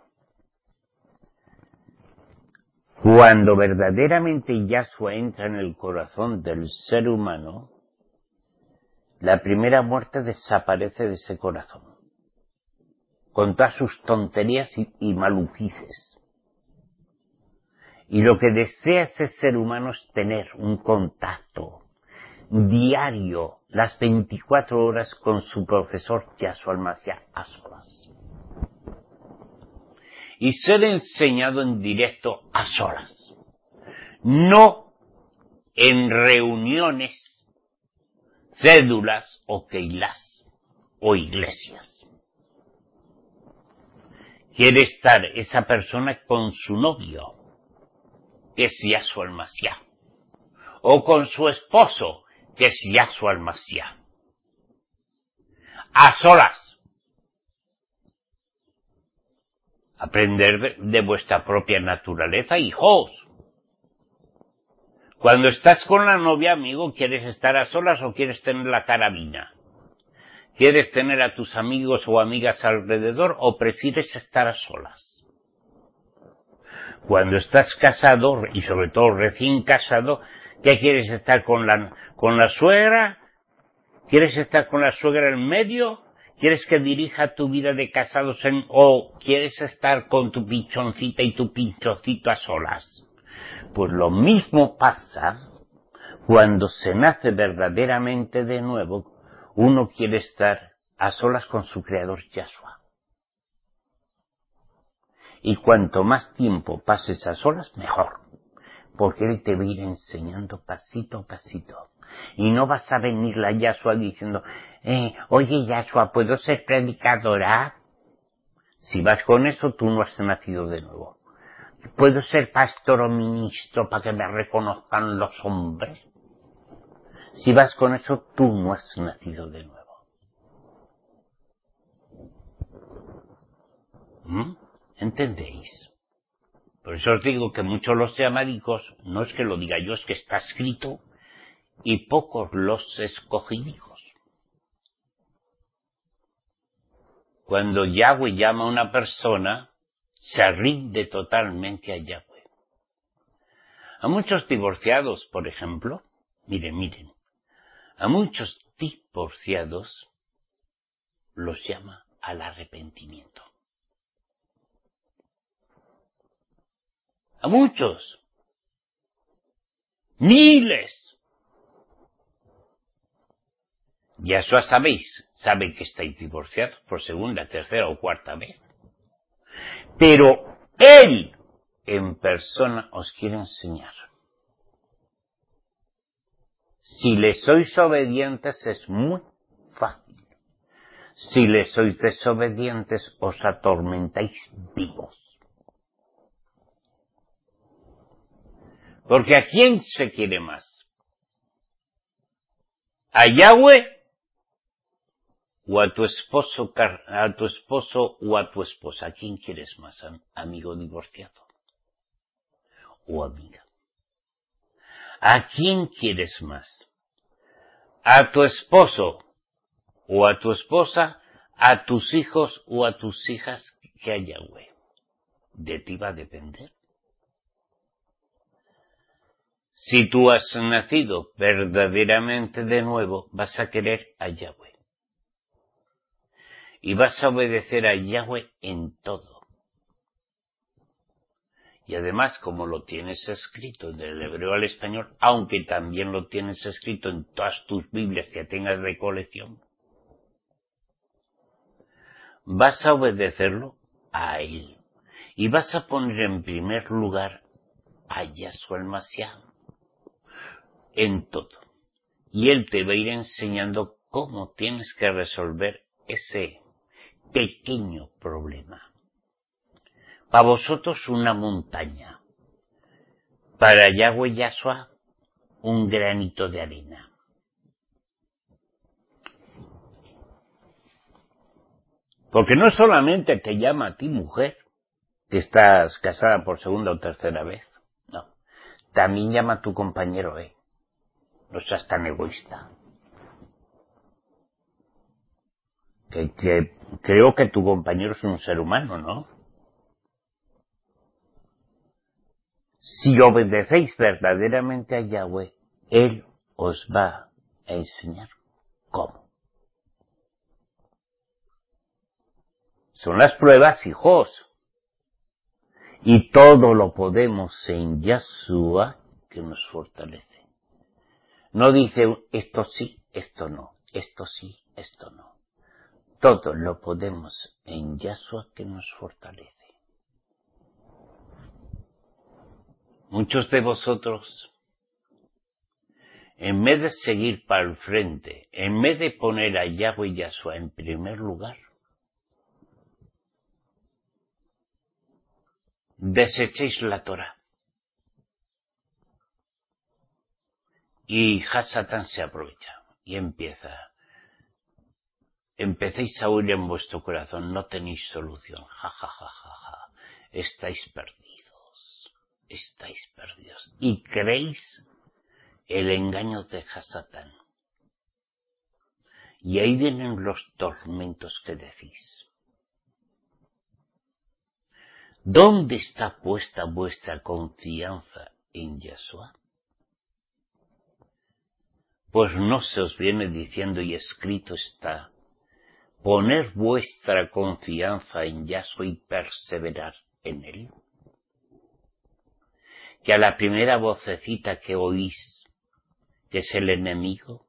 S1: Cuando verdaderamente Yahshua entra en el corazón del ser humano, la primera muerte desaparece de ese corazón, con todas sus tonterías y, y maluquices. Y lo que desea ese ser humano es tener un contacto diario, las veinticuatro horas, con su profesor Yahshua el Mashiach a solas. Y ser enseñado en directo a solas. No en reuniones, cédulas o keilas o iglesias. Quiere estar esa persona con su novio, que es Yahshua el Mashiach, o con su esposo, que es Yahshua el Mashiach. A solas. Aprender de vuestra propia naturaleza, hijos. Cuando estás con la novia, amigo, ¿quieres estar a solas o quieres tener la carabina? ¿Quieres tener a tus amigos o amigas alrededor o prefieres estar a solas? Cuando estás casado, y sobre todo recién casado, ¿qué quieres estar con la, con la suegra? ¿Quieres estar con la suegra en medio? ¿Quieres que dirija tu vida de casados en, o quieres estar con tu pichoncita y tu pinchocito a solas? Pues lo mismo pasa cuando se nace verdaderamente de nuevo, uno quiere estar a solas con su creador Yahshua. Y cuanto más tiempo pases a solas, mejor. Porque Él te va a ir enseñando pasito a pasito. Y no vas a venir la Yahshua diciendo, eh, oye Yahshua, ¿puedo ser predicadora? Si vas con eso, tú no has nacido de nuevo. ¿Puedo ser pastor o ministro para que me reconozcan los hombres? Si vas con eso, tú no has nacido de nuevo. ¿Mm? ¿Entendéis? Por eso os digo que muchos los llamadicos, no es que lo diga yo, es que está escrito, y pocos los escogidicos. Cuando Yahweh llama a una persona, se rinde totalmente a Yahweh. A muchos divorciados, por ejemplo, miren, miren, a muchos divorciados los llama al arrepentimiento. A muchos. Miles. Yahshua sabéis, sabe que estáis divorciados por segunda, tercera o cuarta vez. Pero Él en persona os quiere enseñar. Si le sois obedientes es muy fácil. Si le sois desobedientes os atormentáis vivos. Porque ¿a quién se quiere más? ¿A Yahweh? ¿O a tu esposo, a tu esposo o a tu esposa? ¿A quién quieres más, amigo divorciado? ¿O amiga? ¿A quién quieres más? ¿A tu esposo o a tu esposa? ¿A tus hijos o a tus hijas? Que a Yahweh. De ti va a depender. Si tú has nacido verdaderamente de nuevo, vas a querer a Yahweh. Y vas a obedecer a Yahweh en todo. Y además, como lo tienes escrito del hebreo al español, aunque también lo tienes escrito en todas tus Biblias que tengas de colección, vas a obedecerlo a Él. Y vas a poner en primer lugar a Yahshua el Mashiach en todo. Y Él te va a ir enseñando cómo tienes que resolver ese pequeño problema. Para vosotros una montaña. Para Yahweh Yahshua un granito de arena. Porque no solamente te llama a ti mujer, que estás casada por segunda o tercera vez. No. También llama a tu compañero, eh. No seas tan egoísta. Que, que creo que tu compañero es un ser humano, ¿no? Si obedecéis verdaderamente a Yahweh, Él os va a enseñar cómo. Son las pruebas, hijos. Y todo lo podemos en Yahshua que nos fortalece. No dice esto sí, esto no, esto sí, esto no. Todo lo podemos en Yahshua que nos fortalece. Muchos de vosotros, en vez de seguir para el frente, en vez de poner a Yahweh y Yahshua en primer lugar, desechéis la Torah. Y Hasatán se aprovecha y empieza. Empecéis a huir en vuestro corazón, no tenéis solución. Ja, ja, ja, ja, ja. Estáis perdidos. Estáis perdidos. Y creéis el engaño de Hasatán. Y ahí vienen los tormentos que decís. ¿Dónde está puesta vuestra confianza en Yahshua? Pues no se os viene diciendo y escrito está, poner vuestra confianza en Yahshua y perseverar en él. Que a la primera vocecita que oís, que es el enemigo,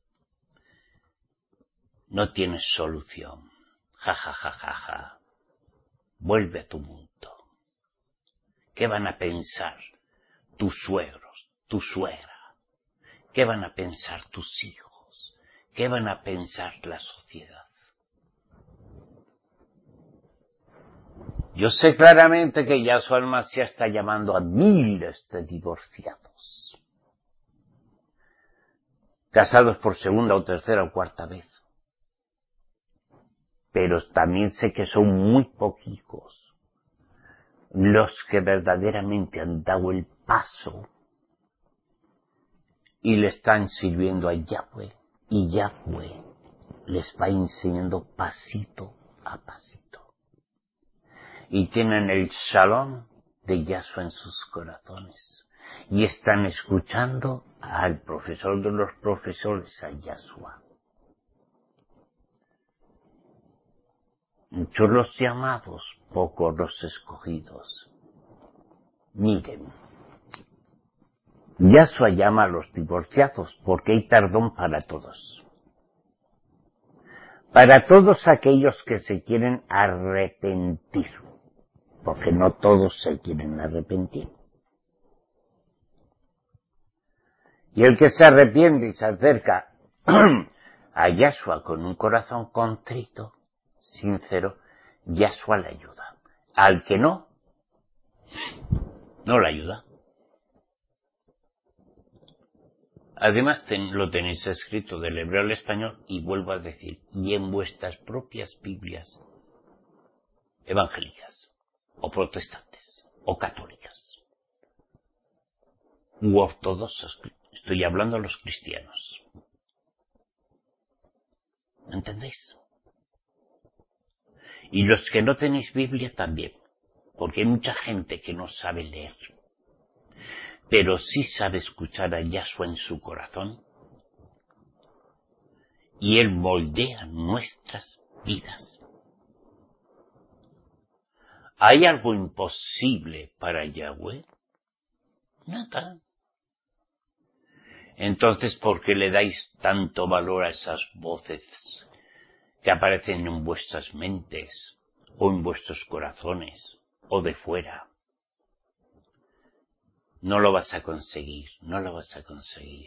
S1: no tienes solución. Ja, ja, ja, ja, ja. Vuelve a tu mundo. ¿Qué van a pensar tus suegros, tu suegra? ¿Qué van a pensar tus hijos? ¿Qué van a pensar la sociedad? Yo sé claramente que Yahshua el Mashiach está llamando a miles de divorciados, casados por segunda o tercera o cuarta vez. Pero también sé que son muy poquitos los que verdaderamente han dado el paso y le están sirviendo a Yahweh, y Yahweh les va enseñando pasito a pasito. Y tienen el shalom de Yahshua en sus corazones. Y están escuchando al profesor de los profesores, a Yahshua. Muchos los llamados, pocos los escogidos. Miren, Yahshua llama a los divorciados porque hay perdón para todos. Para todos aquellos que se quieren arrepentir, porque no todos se quieren arrepentir. Y el que se arrepiente y se acerca a Yahshua con un corazón contrito, sincero, Yahshua le ayuda. Al que no, no le ayuda. Además ten, lo tenéis escrito del hebreo al español, y vuelvo a decir, y en vuestras propias Biblias evangélicas, o protestantes, o católicas, u ortodoxos, estoy hablando a los cristianos. ¿Entendéis? Y los que no tenéis Biblia también, porque hay mucha gente que no sabe leer, pero sí sabe escuchar a Yahshua en su corazón, y Él moldea nuestras vidas. ¿Hay algo imposible para Yahweh? Nada. Entonces, ¿por qué le dais tanto valor a esas voces que aparecen en vuestras mentes, o en vuestros corazones, o de fuera? No lo vas a conseguir, no lo vas a conseguir.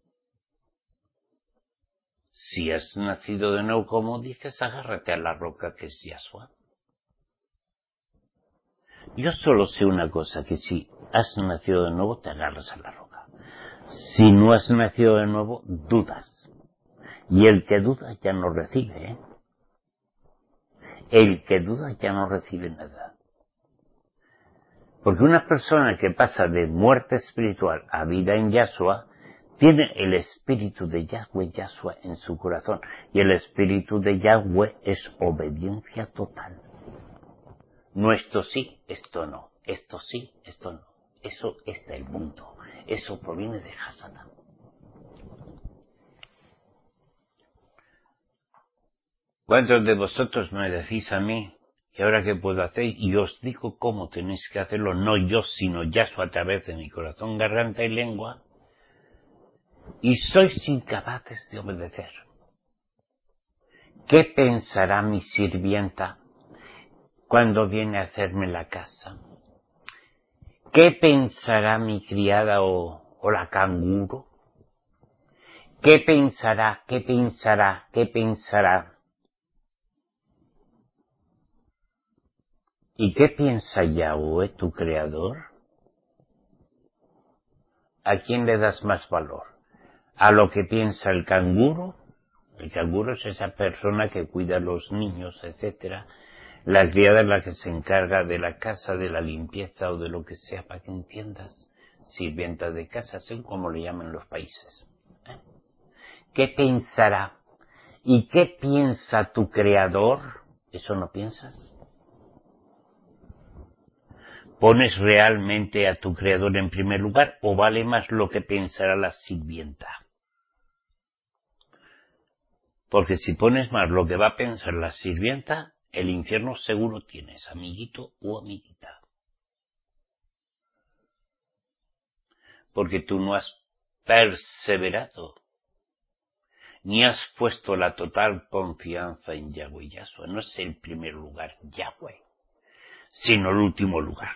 S1: Si has nacido de nuevo, como dices, agárrate a la roca que es Yahshua. Yo solo sé una cosa, que si has nacido de nuevo, te agarras a la roca. Si no has nacido de nuevo, dudas. Y el que duda ya no recibe, ¿eh? El que duda ya no recibe nada. Porque una persona que pasa de muerte espiritual a vida en Yahshua, tiene el espíritu de Yahweh, Yahshua en su corazón. Y el espíritu de Yahweh es obediencia total. No esto sí, esto no. Esto sí, esto no. Eso es del mundo. Eso proviene de Hasatán. ¿Cuántos de vosotros me decís a mí, y ahora qué puedo hacer? Y os digo cómo tenéis que hacerlo, no yo, sino Yahshua a través de mi corazón, garganta y lengua, y sois incapaces de obedecer. ¿Qué pensará mi sirvienta cuando viene a hacerme la casa? ¿Qué pensará mi criada o, o la canguro? ¿Qué pensará, qué pensará, qué pensará? ¿Y qué piensa Yahweh, tu creador? ¿A quién le das más valor? ¿A lo que piensa el canguro? El canguro es esa persona que cuida a los niños, etcétera. La criada es la que se encarga de la casa, de la limpieza o de lo que sea, para que entiendas. sirvienta de casa, según como le llaman los países. ¿Eh? ¿Qué pensará? ¿Y qué piensa tu creador? ¿Eso no piensas? ¿Pones realmente a tu creador en primer lugar o vale más lo que pensará la sirvienta? Porque si pones más lo que va a pensar la sirvienta, el infierno seguro tienes, amiguito o amiguita. Porque tú no has perseverado, ni has puesto la total confianza en Yahweh y Yahshua. No es el primer lugar Yahweh, sino el último lugar.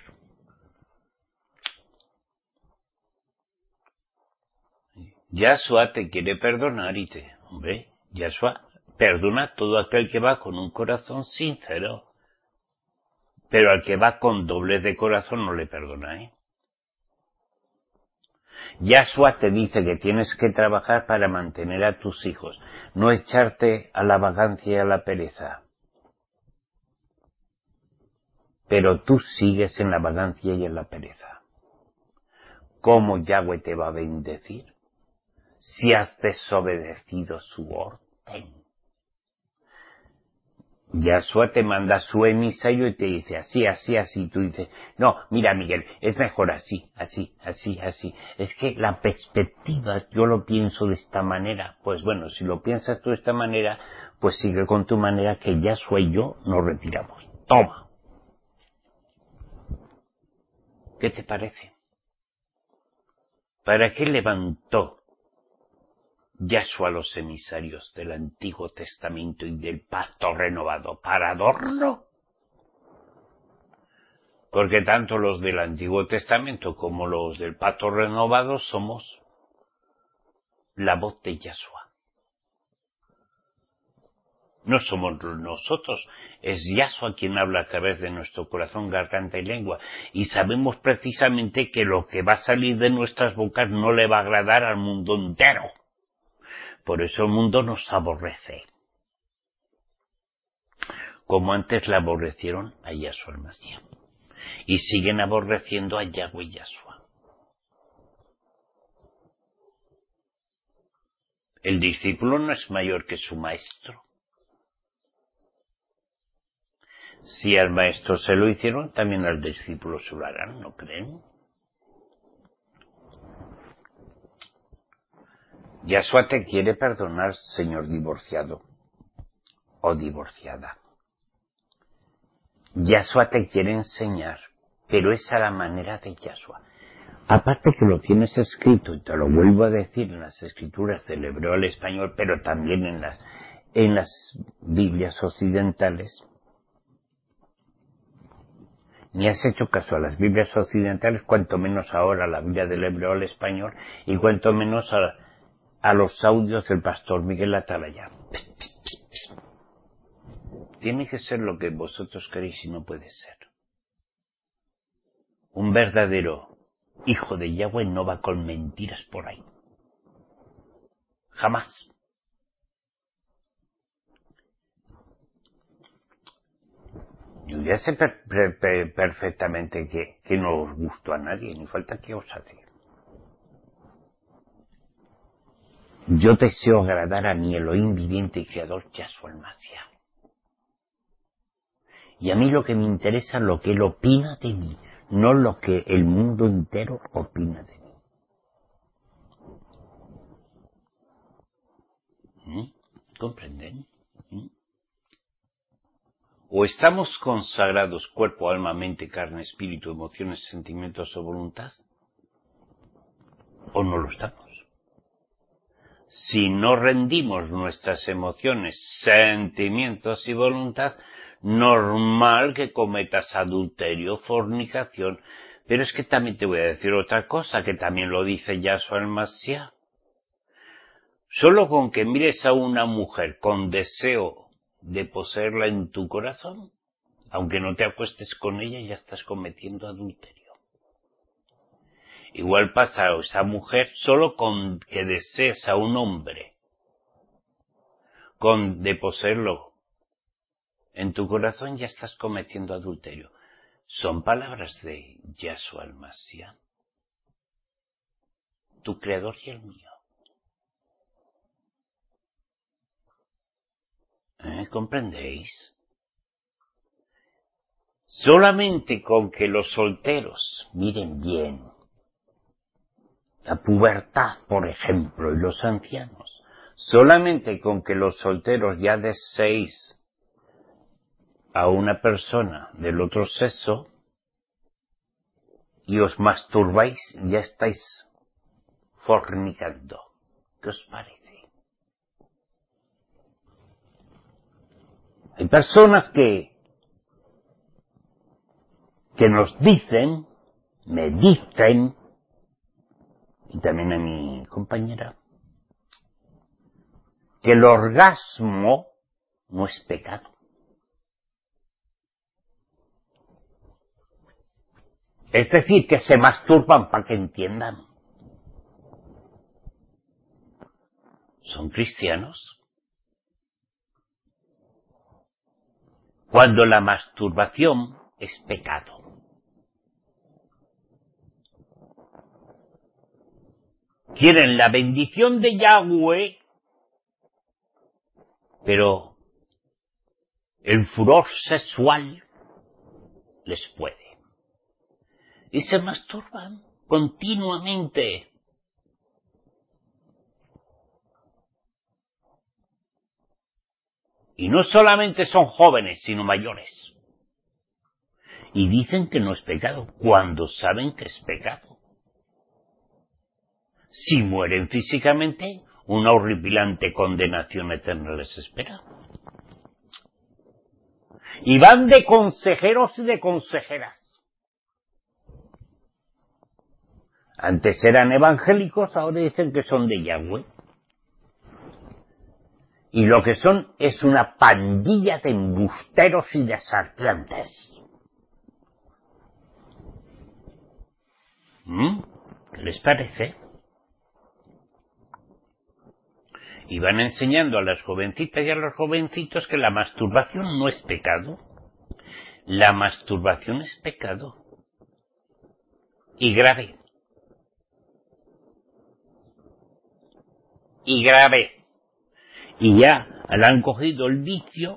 S1: Yahshua te quiere perdonar y te... Hombre, Yahshua perdona a todo aquel que va con un corazón sincero. Pero al que va con doblez de corazón no le perdona, ¿eh? Yahshua te dice que tienes que trabajar para mantener a tus hijos, no echarte a la vagancia y a la pereza. Pero tú sigues en la vagancia y en la pereza. ¿Cómo Yahweh te va a bendecir si has desobedecido su orden? Yahshua te manda su emisario y te dice así, así, así. Tú dices, no, mira Miguel, es mejor así, así, así, así. Es que la perspectiva, yo lo pienso de esta manera. Pues bueno, si lo piensas tú de esta manera, pues sigue con tu manera que Yahshua y yo nos retiramos. Toma. ¿Qué te parece? ¿Para qué levantó Yahshua a los emisarios del Antiguo Testamento y del Pacto Renovado? ¿Para adorno? Porque tanto los del Antiguo Testamento como los del Pacto Renovado somos la voz de Yahshua. No somos nosotros, es Yahshua quien habla a través de nuestro corazón, garganta y lengua. Y sabemos precisamente que lo que va a salir de nuestras bocas no le va a agradar al mundo entero. Por eso el mundo nos aborrece. Como antes le aborrecieron a Yahshua el Mashiach. Y siguen aborreciendo a Yahweh y Yahshua. El discípulo no es mayor que su maestro. Si al maestro se lo hicieron, también al discípulo se lo harán, ¿no creen? Yahshua te quiere perdonar, señor divorciado o divorciada. Yahshua te quiere enseñar, pero es a la manera de Yahshua. Aparte que lo tienes escrito, y te lo vuelvo a decir en las escrituras del hebreo al español, pero también en las, en las Biblias occidentales. Ni has hecho caso a las Biblias occidentales, cuanto menos ahora a la Biblia del hebreo al español, y cuanto menos a, a los audios del pastor Miguel Atalaya. Tiene que ser lo que vosotros queréis y no puede ser. Un verdadero hijo de Yahweh no va con mentiras por ahí. Jamás. Yo ya sé per per per perfectamente que, que no os gusto a nadie, ni falta que os hace. Yo deseo agradar a mi Elohim viviente y creador Yahshua el Mashiach. Y a mí lo que me interesa es lo que él opina de mí, no lo que el mundo entero opina de mí. ¿Mm? ¿Comprenden? ¿Mm? O estamos consagrados cuerpo, alma, mente, carne, espíritu, emociones, sentimientos o voluntad, o no lo estamos. Si no rendimos nuestras emociones, sentimientos y voluntad, normal que cometas adulterio, fornicación. Pero es que también te voy a decir otra cosa, que también lo dice Yahshua el Mashiach. Solo con que mires a una mujer con deseo de poseerla en tu corazón, aunque no te acuestes con ella, ya estás cometiendo adulterio. Igual pasa a esa mujer solo con que desees a un hombre, con de poseerlo en tu corazón, ya estás cometiendo adulterio. Son palabras de Yahshua el Mashiach. tu creador y el mío. ¿Eh? ¿Comprendéis? Solamente con que los solteros miren bien la pubertad, por ejemplo, y los ancianos, solamente con que los solteros ya deseéis a una persona del otro sexo y os masturbáis, ya estáis fornicando. ¿Qué os parece? Hay personas que, que nos dicen, me dicen, y también a mi compañera, que el orgasmo no es pecado. Es decir, que se masturban para que entiendan. ¿Son cristianos? Cuando la masturbación es pecado. Quieren la bendición de Yahweh, pero el furor sexual les puede. Y se masturban continuamente. Y no solamente son jóvenes, sino mayores. Y dicen que no es pecado, cuando saben que es pecado. Si mueren físicamente, una horripilante condenación eterna les espera. Y van de consejeros y de consejeras. Antes eran evangélicos, ahora dicen que son de Yahweh. Y lo que son es una pandilla de embusteros y de sartlantes. ¿Mm? ¿Qué les parece? Y van enseñando a las jovencitas y a los jovencitos que la masturbación no es pecado. La masturbación es pecado. Y grave. Y grave. Y ya le han cogido el vicio,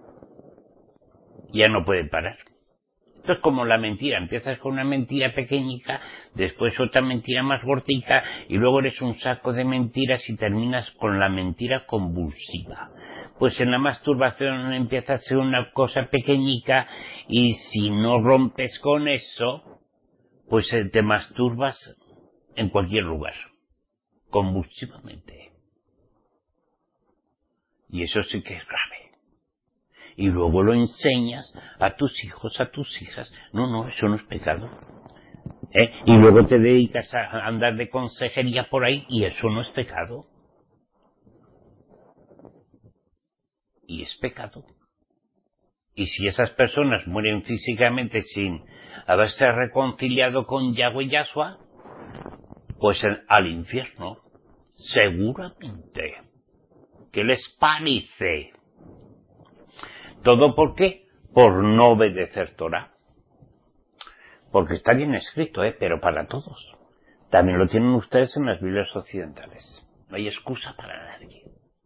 S1: ya no pueden parar. Esto es como la mentira. Empiezas con una mentira pequeñica, después otra mentira más gordita, y luego eres un saco de mentiras y terminas con la mentira convulsiva. Pues en la masturbación empieza a ser una cosa pequeñica, y si no rompes con eso, pues te masturbas en cualquier lugar, convulsivamente. Y eso sí que es grave. Y luego lo enseñas a tus hijos, a tus hijas. No, no, eso no es pecado. ¿Eh? Y luego te dedicas a andar de consejería por ahí y eso no es pecado. Y es pecado. Y si esas personas mueren físicamente sin haberse reconciliado con Yahweh y Yahshua, pues el, al infierno, seguramente. ¿Qué les parece? ¿Todo por qué? Por no obedecer Torah. Porque está bien escrito, ¿eh? Pero para todos. También lo tienen ustedes en las Biblias occidentales. No hay excusa para nadie.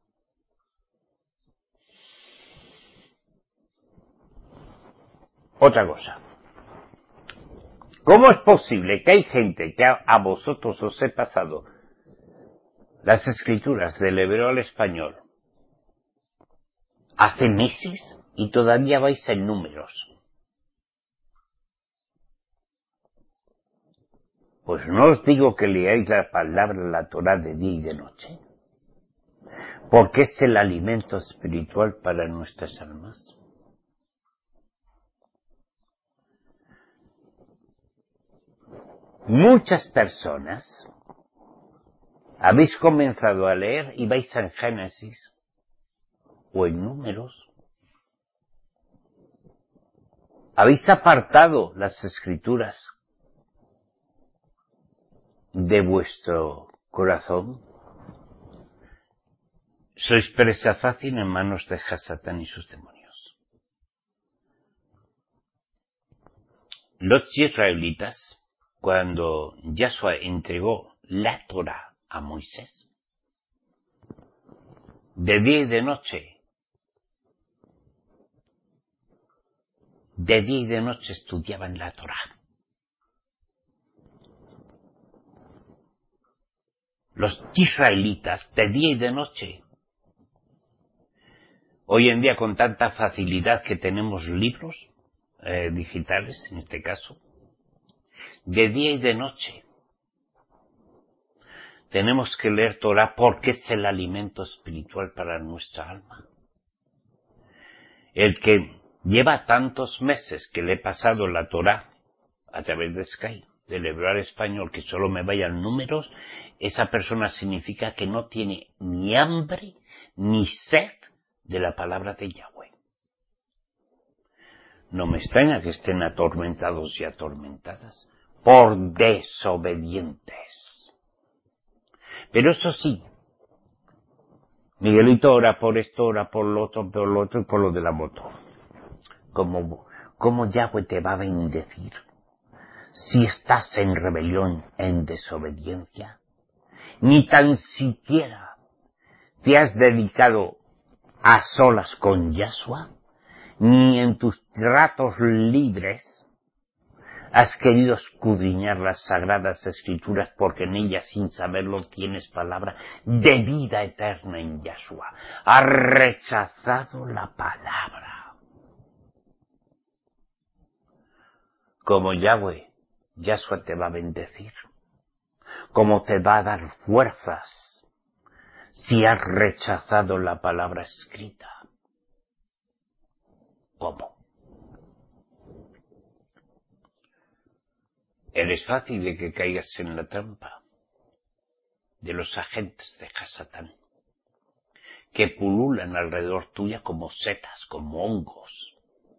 S1: Otra cosa. ¿Cómo es posible que hay gente que a, a vosotros os he pasado las escrituras del hebreo al español hace meses y todavía vais en números? Pues no os digo que leáis la palabra, la Torah de día y de noche, porque es el alimento espiritual para nuestras almas. Muchas personas habéis comenzado a leer y vais en Génesis o en Números. Habéis apartado las escrituras de vuestro corazón. Sois presa fácil en manos de Hasatán y sus demonios. Los israelitas, cuando Yahshua entregó la Torá a Moisés. De día y de noche. De día y de noche estudiaban la Torá. Los israelitas, de día y de noche. Hoy en día, con tanta facilidad que tenemos libros eh, digitales, en este caso, de día y de noche, tenemos que leer Torah porque es el alimento espiritual para nuestra alma. El que lleva tantos meses que le he pasado la Torah a través de Skype, del hebreo español, que solo me vayan números, esa persona significa que no tiene ni hambre ni sed de la palabra de Yahweh. No me extraña que estén atormentados y atormentadas por desobedientes. Pero eso sí, Miguelito ora por esto, ora por lo otro, por lo otro y por lo de la moto. ¿Cómo, cómo Yahweh te va a bendecir si estás en rebelión, en desobediencia? Ni tan siquiera te has dedicado a solas con Yahshua, ni en tus ratos libres has querido escudriñar las sagradas escrituras, porque en ellas, sin saberlo, tienes palabra de vida eterna en Yahshua. Has rechazado la palabra. Como Yahweh, Yahshua te va a bendecir, como te va a dar fuerzas si has rechazado la palabra escrita. ¿Cómo? Eres fácil de que caigas en la trampa de los agentes de Hasatán, que pululan alrededor tuya como setas, como hongos.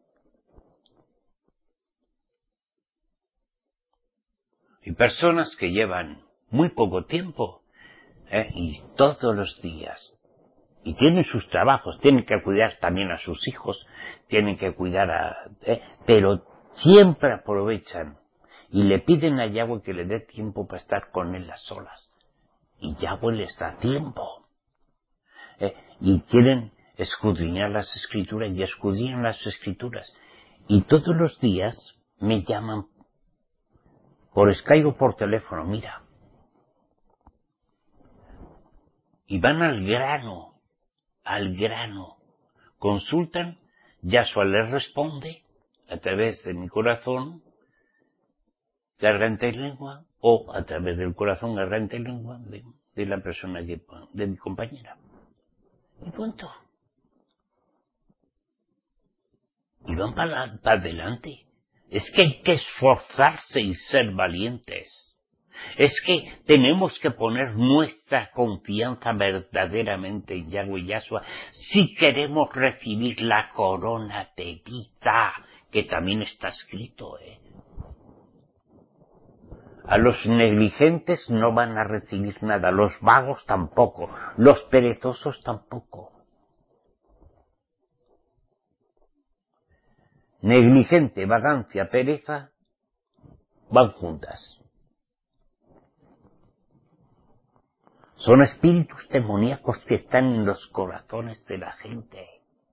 S1: Y personas que llevan muy poco tiempo, ¿eh? y todos los días, y tienen sus trabajos, tienen que cuidar también a sus hijos, tienen que cuidar a... ¿eh? pero siempre aprovechan y le piden a Yahweh que le dé tiempo para estar con él a solas. Y Yahweh les da tiempo. ¿eh? Y quieren escudriñar las escrituras y escudriñan las escrituras. Y todos los días me llaman por Skype o por teléfono, mira. Y van al grano, al grano. Consultan, Yahshua les responde a través de mi corazón, garganta y lengua, o a través del corazón, garganta y lengua de, de la persona que, de mi compañera. Y punto. Y van para, para adelante. Es que hay que esforzarse y ser valientes. Es que tenemos que poner nuestra confianza verdaderamente en Yahweh Yahshua si queremos recibir la corona de vida, que también está escrito, ¿eh? A los negligentes no van a recibir nada, los vagos tampoco, los perezosos tampoco. Negligente, vagancia, pereza, van juntas. Son espíritus demoníacos que están en los corazones de la gente.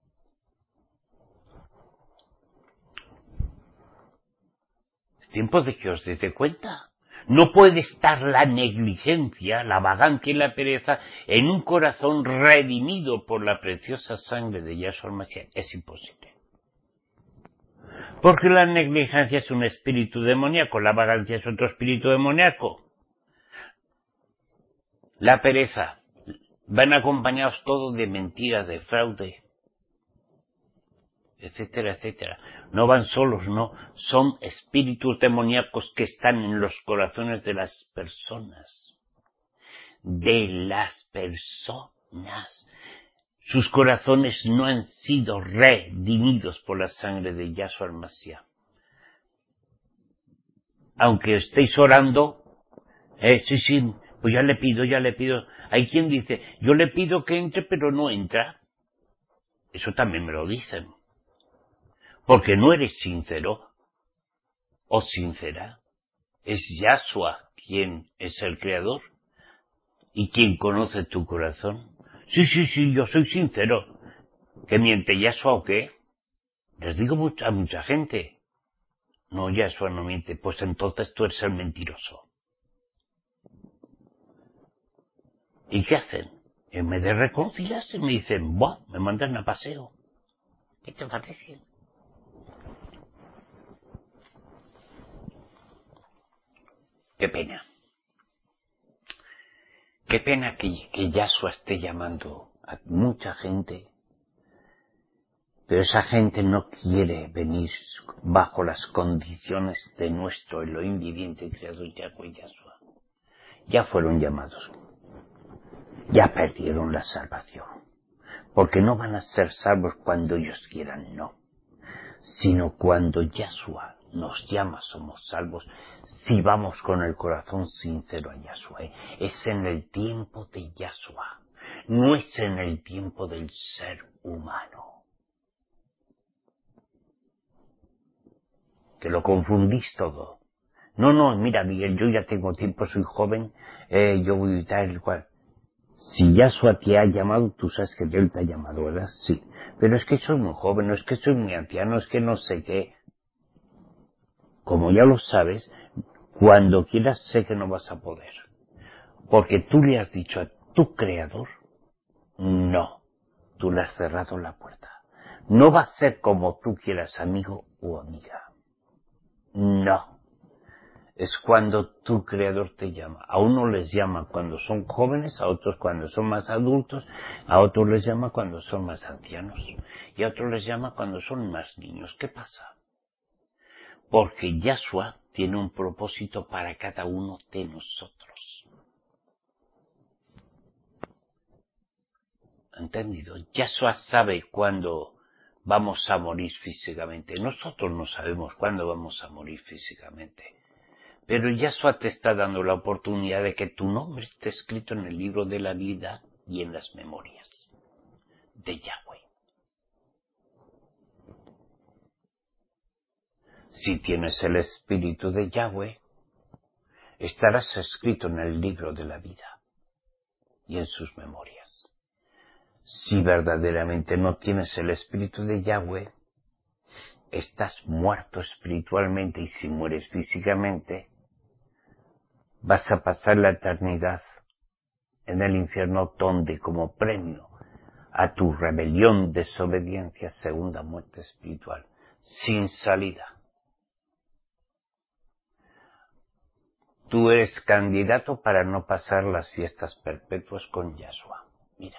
S1: Es tiempo de que os des cuenta. No puede estar la negligencia, la vagancia y la pereza en un corazón redimido por la preciosa sangre de Yahshua Mashiach. Es imposible. Porque la negligencia es un espíritu demoníaco, la vagancia es otro espíritu demoníaco. La pereza, van acompañados todos de mentiras, de fraude, etcétera, etcétera. No van solos, no, son espíritus demoníacos que están en los corazones de las personas. De las personas. Sus corazones no han sido redimidos por la sangre de Yahshua Mashiach. Aunque estéis orando, eh, sí, sí, pues ya le pido, ya le pido. Hay quien dice, yo le pido que entre, pero no entra. Eso también me lo dicen. Porque no eres sincero o sincera. Es Yahshua quien es el creador y quien conoce tu corazón. Sí, sí, sí, yo soy sincero. ¿Que miente Yahshua o qué? Les digo mucha, a mucha gente. No, Yahshua no miente. Pues entonces tú eres el mentiroso. ¿Y qué hacen? En vez de reconciliarse me dicen, ¡buah! Me mandan a paseo. ¿Qué te parece? Qué pena. Qué pena que, que Yahshua esté llamando a mucha gente, pero esa gente no quiere venir bajo las condiciones de nuestro Elohim viviente, creador Yahweh Yahshua. Ya fueron llamados, ya perdieron la salvación, porque no van a ser salvos cuando ellos quieran, no, sino cuando Yahshua nos llama somos salvos, si vamos con el corazón sincero a Yahshua. ¿eh? Es en el tiempo de Yahshua, no es en el tiempo del ser humano. Que lo confundís todo. No, no, mira Miguel, yo ya tengo tiempo, soy joven, eh, yo voy a tal cual. Si Yahshua te ha llamado, tú sabes que Él te ha llamado, ¿verdad? Sí. Pero es que soy muy joven, no es que soy muy anciano, es que no sé qué. Como ya lo sabes, cuando quieras sé que no vas a poder. Porque tú le has dicho a tu creador, no, tú le has cerrado la puerta. No va a ser como tú quieras, amigo o amiga. No. Es cuando tu creador te llama. A uno les llama cuando son jóvenes, a otros cuando son más adultos, a otros les llama cuando son más ancianos, y a otros les llama cuando son más niños. ¿Qué pasa? Porque Yahshua tiene un propósito para cada uno de nosotros. ¿Entendido? Yahshua sabe cuándo vamos a morir físicamente. Nosotros no sabemos cuándo vamos a morir físicamente. Pero Yahshua te está dando la oportunidad de que tu nombre esté escrito en el libro de la vida y en las memorias de Yahweh. Si tienes el espíritu de Yahweh, estarás escrito en el libro de la vida y en sus memorias. Si verdaderamente no tienes el espíritu de Yahweh, estás muerto espiritualmente, y si mueres físicamente, vas a pasar la eternidad en el infierno, donde como premio a tu rebelión, desobediencia, segunda muerte espiritual, sin salida. Tú eres candidato para no pasar las fiestas perpetuas con Yahshua. Mira.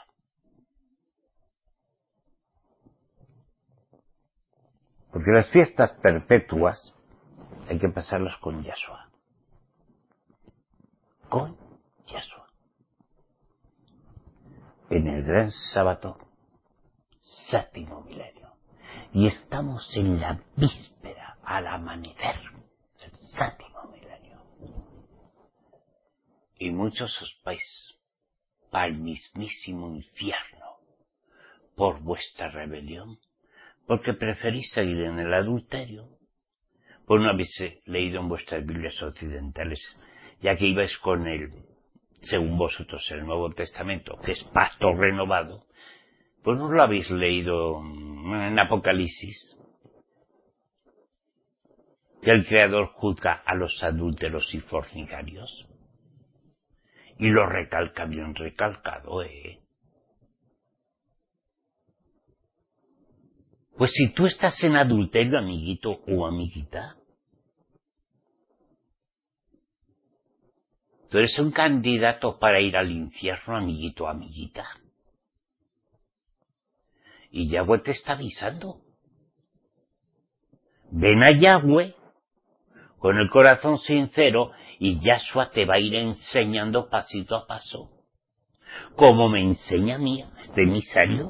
S1: Porque las fiestas perpetuas hay que pasarlas con Yahshua. Con Yahshua. En el gran sábado, séptimo milenio. Y estamos en la víspera, al amanecer, del séptimo milenio. Y muchos os vais para el mismísimo infierno por vuestra rebelión, porque preferís seguir en el adulterio. Pues no habéis leído en vuestras Biblias occidentales, ya que ibais con el, según vosotros, el Nuevo Testamento, que es pacto renovado, pues no lo habéis leído en Apocalipsis, que el Creador juzga a los adúlteros y fornicarios. Y lo recalca bien recalcado, ¿eh? Pues si tú estás en adulterio, amiguito o amiguita, tú eres un candidato para ir al infierno, amiguito o amiguita. Y Yahweh te está avisando. Ven a Yahweh con el corazón sincero y Yahshua te va a ir enseñando pasito a paso. Como me enseña a mí, este emisario.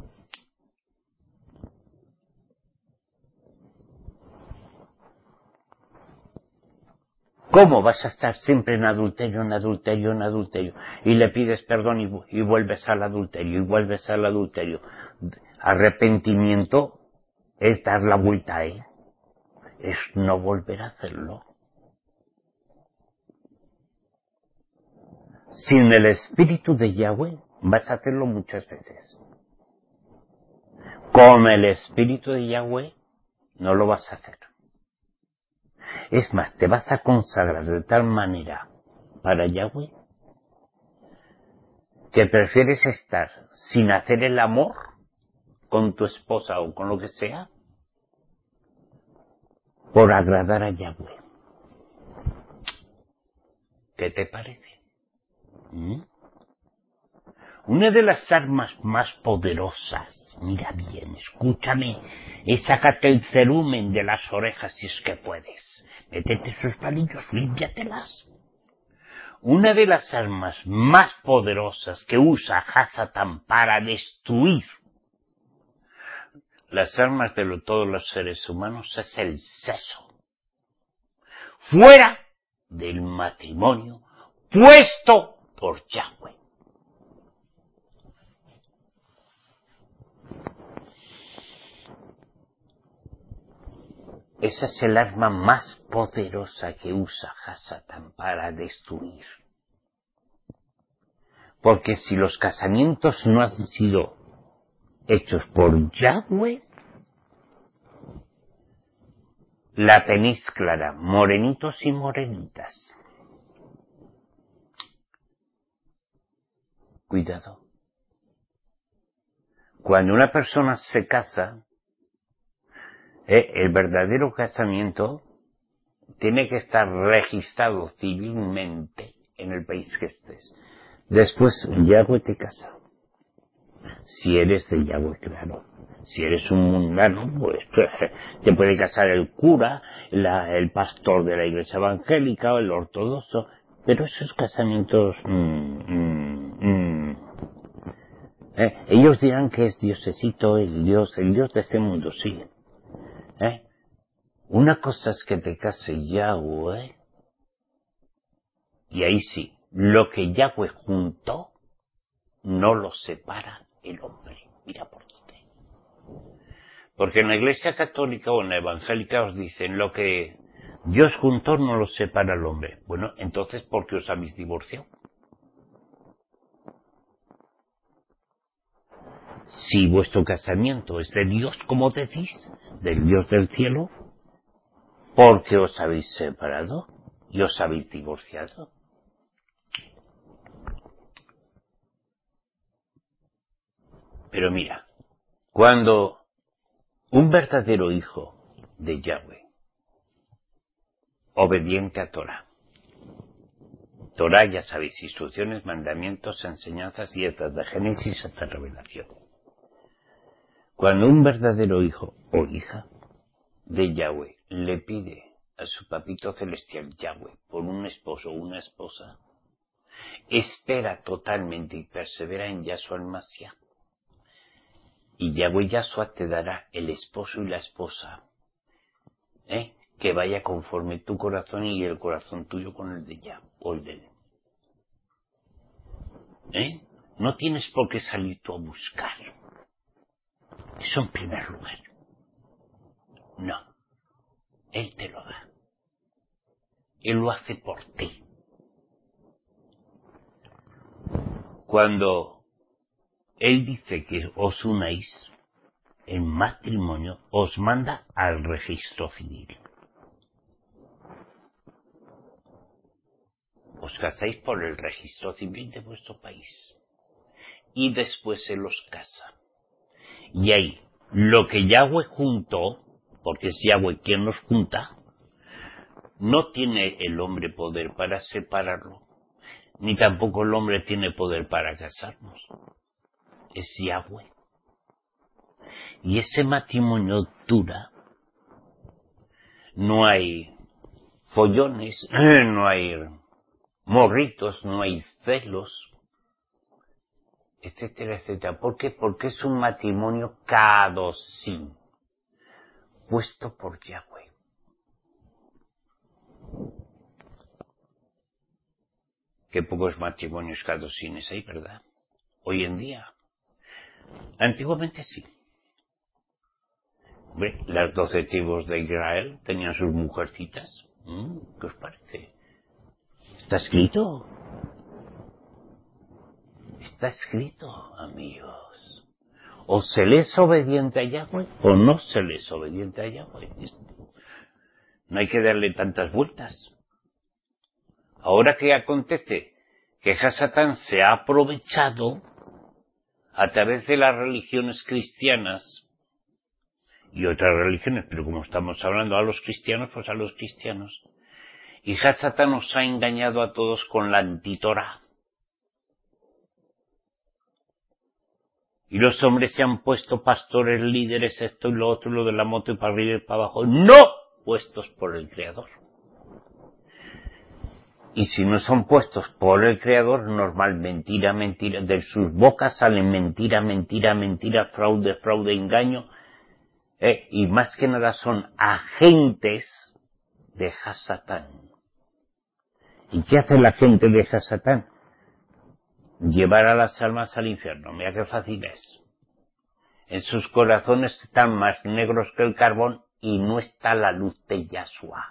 S1: ¿Cómo vas a estar siempre en adulterio, en adulterio, en adulterio? Y le pides perdón y, y vuelves al adulterio, y vuelves al adulterio. Arrepentimiento es dar la vuelta, ¿eh? Es no volver a hacerlo. sin el espíritu de Yahweh vas a hacerlo muchas veces. Con el espíritu de Yahweh no lo vas a hacer. Es más, te vas a consagrar de tal manera para Yahweh que prefieres estar sin hacer el amor con tu esposa o con lo que sea por agradar a Yahweh. ¿Qué te parece? ¿Mm? Una de las armas más poderosas, mira bien, escúchame, es sacarte el cerumen de las orejas si es que puedes. Métete esos palillos, límpiatelas. Una de las armas más poderosas que usa Hasatán para destruir las armas de lo, todos los seres humanos es el sexo. Fuera del matrimonio puesto por Yahweh. Esa es el arma más poderosa que usa Hasatán para destruir. Porque si los casamientos no han sido hechos por Yahweh, la tenéis clara, morenitos y morenitas. Cuidado. Cuando una persona se casa, eh, el verdadero casamiento tiene que estar registrado civilmente en el país que estés. Después Yahweh te casa. Si eres de Yahweh, claro. Si eres un mundano, pues te puede casar el cura, la, el pastor de la iglesia evangélica o el ortodoxo. Pero esos casamientos... Mmm, mmm, mmm, eh, ellos dirán que es Diosecito, el Dios, el Dios de este mundo, sí. ¿Eh? Una cosa es que te case Yahweh, y ahí sí, lo que Yahweh juntó, no lo separa el hombre. Mira por dónde. Porque en la iglesia católica o en la evangélica os dicen, lo que Dios juntó no lo separa el hombre. Bueno, entonces, ¿por qué os habéis divorciado? Si vuestro casamiento es de Dios, como decís, del Dios del cielo, ¿por qué os habéis separado y os habéis divorciado? Pero mira, cuando un verdadero hijo de Yahweh, obediente a Torah, Torah, ya sabéis, instrucciones, mandamientos, enseñanzas y estas de Génesis hasta Revelación. Cuando un verdadero hijo o hija de Yahweh le pide a su papito celestial Yahweh por un esposo o una esposa, espera totalmente y persevera en Yahshua el Mashiach. Y Yahweh Yahshua te dará el esposo y la esposa, ¿eh? que vaya conforme tu corazón y el corazón tuyo con el de Yahweh o el de él. ¿Eh? No tienes por qué salir tú a buscar. Eso en primer lugar. No. Él te lo da. Él lo hace por ti. Cuando Él dice que os unáis en matrimonio, os manda al registro civil. Os casáis por el registro civil de vuestro país. Y después se los casa. Y ahí, lo que Yahweh juntó, porque es Yahweh quien los junta, no tiene el hombre poder para separarlo, ni tampoco el hombre tiene poder para casarnos. Es Yahweh. Y ese matrimonio dura. No hay follones, no hay morritos, no hay celos, etcétera, etcétera. ¿Por qué? Porque es un matrimonio kadosín, puesto por Yahweh. Qué pocos matrimonios kadosines hay, ¿verdad? Hoy en día. Antiguamente sí. Hombre, las doce tribus de Israel tenían sus mujercitas. ¿Mm? ¿Qué os parece? ¿Está escrito? está escrito, amigos. O se le es obediente a Yahweh o no se le es obediente a Yahweh. No hay que darle tantas vueltas. Ahora, ¿qué acontece? Que Hasatán se ha aprovechado a través de las religiones cristianas y otras religiones, pero como estamos hablando a los cristianos, pues a los cristianos. Y Hasatán nos ha engañado a todos con la antitorá. Y los hombres se han puesto pastores, líderes, esto y lo otro, lo de la moto y para arriba y para abajo, no puestos por el Creador. Y si no son puestos por el Creador, normal, mentira, mentira, de sus bocas salen mentira, mentira, mentira, fraude, fraude, engaño, eh, y más que nada son agentes de Hasatán. ¿Y qué hace la gente de Hasatán? Llevar a las almas al infierno. Mira qué fácil es. En sus corazones están más negros que el carbón y no está la luz de Yahshua.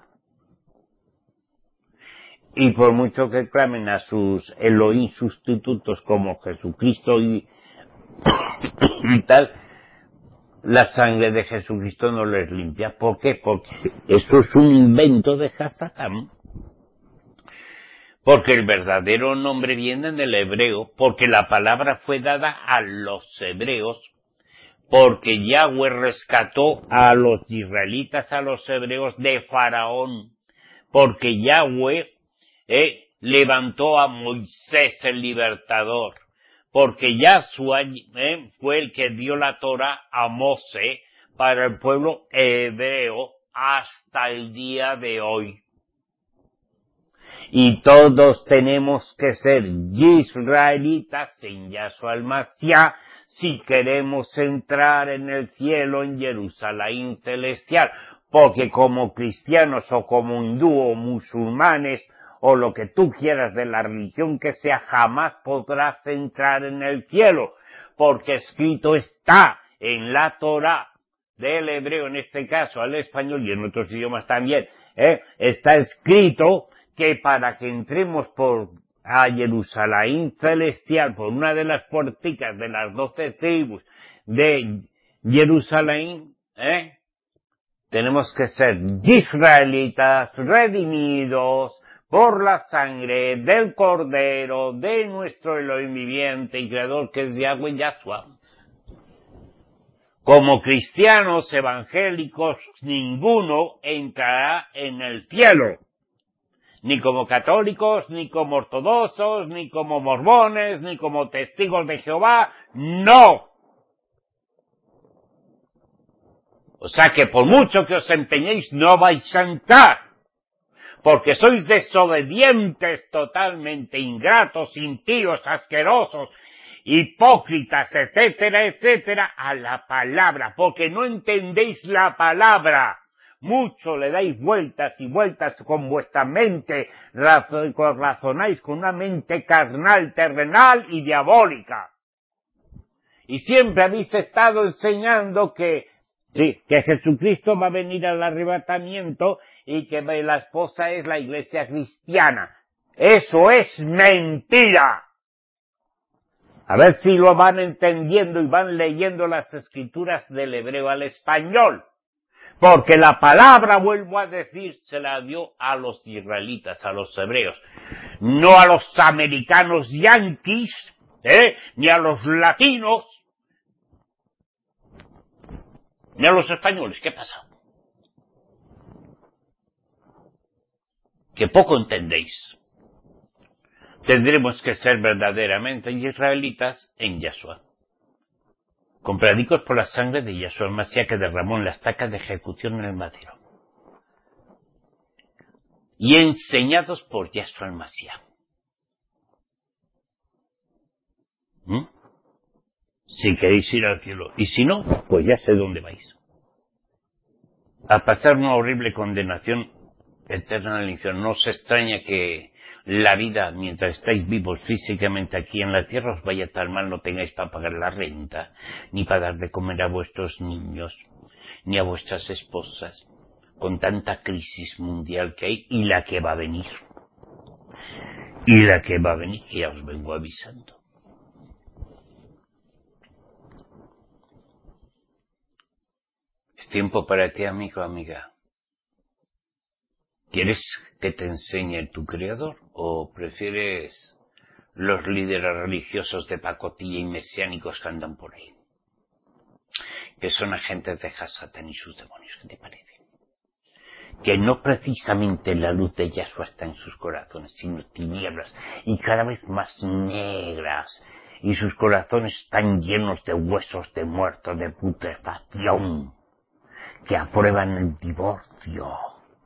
S1: Y por mucho que clamen a sus Elohim sustitutos como Jesucristo y, y tal, la sangre de Jesucristo no les limpia. ¿Por qué? Porque eso es un invento de Hasatán. Porque el verdadero nombre viene en el hebreo, porque la palabra fue dada a los hebreos, porque Yahweh rescató a los israelitas, a los hebreos de Faraón, porque Yahweh eh, levantó a Moisés el libertador, porque Yahshua eh, fue el que dio la Torah a Moshe para el pueblo hebreo hasta el día de hoy. Y todos tenemos que ser israelitas en Yahshua el Mashiach si queremos entrar en el cielo, en Jerusalén celestial, porque como cristianos o como hindú o musulmanes o lo que tú quieras de la religión que sea, jamás podrás entrar en el cielo, porque escrito está en la Torah del hebreo, en este caso al español y en otros idiomas también, ¿eh? Está escrito que para que entremos por a Jerusalén celestial, por una de las puerticas de las doce tribus de Jerusalén, ¿eh? tenemos que ser israelitas redimidos por la sangre del Cordero, de nuestro Elohim viviente y Creador, que es Yahweh Yahshua. Como cristianos evangélicos, ninguno entrará en el cielo. Ni como católicos, ni como ortodoxos, ni como mormones, ni como testigos de Jehová, no. O sea que por mucho que os empeñéis, no vais a entrar, porque sois desobedientes totalmente, ingratos, impíos, asquerosos, hipócritas, etcétera, etcétera, a la palabra, porque no entendéis la palabra. Mucho le dais vueltas y vueltas con vuestra mente, razonáis con una mente carnal, terrenal y diabólica. Y siempre habéis estado enseñando que, sí, que Jesucristo va a venir al arrebatamiento y que la esposa es la iglesia cristiana. Eso es mentira. A ver si lo van entendiendo y van leyendo las escrituras del hebreo al español. Porque la palabra, vuelvo a decir, se la dio a los israelitas, a los hebreos, no a los americanos yanquis, ¿eh? ni a los latinos, ni a los españoles. ¿Qué pasa? Que poco entendéis. Tendremos que ser verdaderamente israelitas en Yahshua, comprados por la sangre de Yahshua el Mashiach que derramó en la estaca de ejecución en el madero, y enseñados por Yahshua el Mashiach. ¿Mm? Si queréis ir al cielo, y si no, pues ya sé dónde vais. A pasar una horrible condenación eterna en el infierno. No os extraña que la vida, mientras estáis vivos físicamente aquí en la tierra, os vaya tan mal, no tengáis para pagar la renta, ni para dar de comer a vuestros niños, ni a vuestras esposas, con tanta crisis mundial que hay, y la que va a venir. Y la que va a venir, que ya os vengo avisando. Es tiempo para ti, amigo, amiga. ¿Quieres que te enseñe tu Creador o prefieres los líderes religiosos de pacotilla y mesiánicos que andan por ahí? Que son agentes de Hasatán y sus demonios, ¿qué te parece? Que no precisamente la luz de Yahshua está en sus corazones, sino tinieblas, y cada vez más negras, y sus corazones están llenos de huesos de muertos, de putrefacción, que aprueban el divorcio,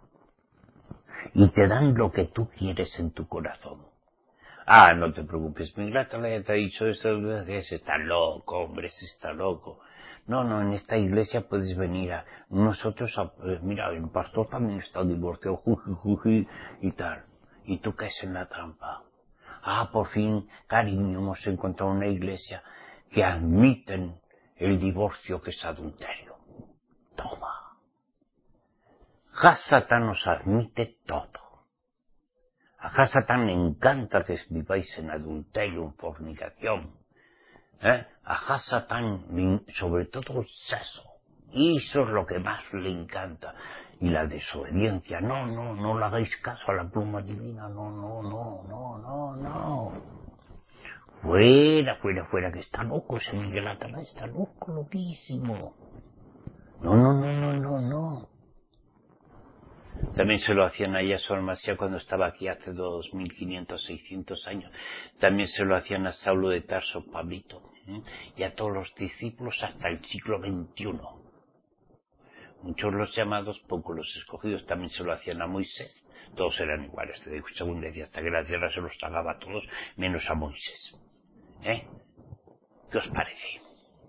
S1: y te dan lo que tú quieres en tu corazón. Ah, no te preocupes, mi grata ya te ha dicho esto, ese está loco, hombre, ese está loco. No, no, en esta iglesia puedes venir a nosotros, a, eh, mira, el pastor también está divorciado, juji, juji, y tal. Y tú caes en la trampa. Ah, por fin, cariño, hemos encontrado una iglesia que admiten el divorcio, que es adulterio. Toma. Hasatán nos admite todo. A Hasatán le encanta que viváis en adulterio, en fornicación. ¿Eh? A Hasatán, sobre todo el sexo. Y eso es lo que más le encanta. Y la desobediencia. No, no, no le hagáis caso a la pluma divina. No, no, no, no, no, no. Fuera, fuera, fuera, que está loco ese Miguel Atalá. Está loco, loquísimo. No, no, no, no, no, no. También se lo hacían a Yahshua Mashiach cuando estaba aquí hace dos mil quinientos, seiscientos años. También se lo hacían a Saulo de Tarso, Pablito, ¿eh? Y a todos los discípulos hasta el siglo veintiuno. Muchos los llamados, pocos los escogidos. También se lo hacían a Moisés. Todos eran iguales. Según decía, hasta que la tierra se los tragaba a todos, menos a Moisés. ¿Eh? ¿Qué os parece?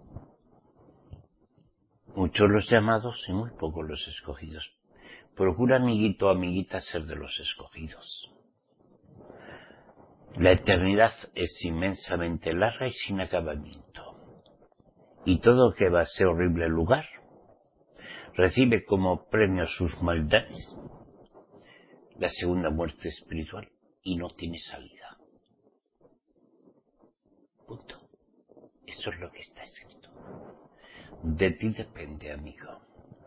S1: Muchos los llamados y muy pocos los escogidos. Procura, amiguito o amiguita, ser de los escogidos. La eternidad es inmensamente larga y sin acabamiento. Y todo que va a ese horrible lugar recibe como premio sus maldades la segunda muerte espiritual y no tiene salida. Punto. Eso es lo que está escrito. De ti depende, amigo.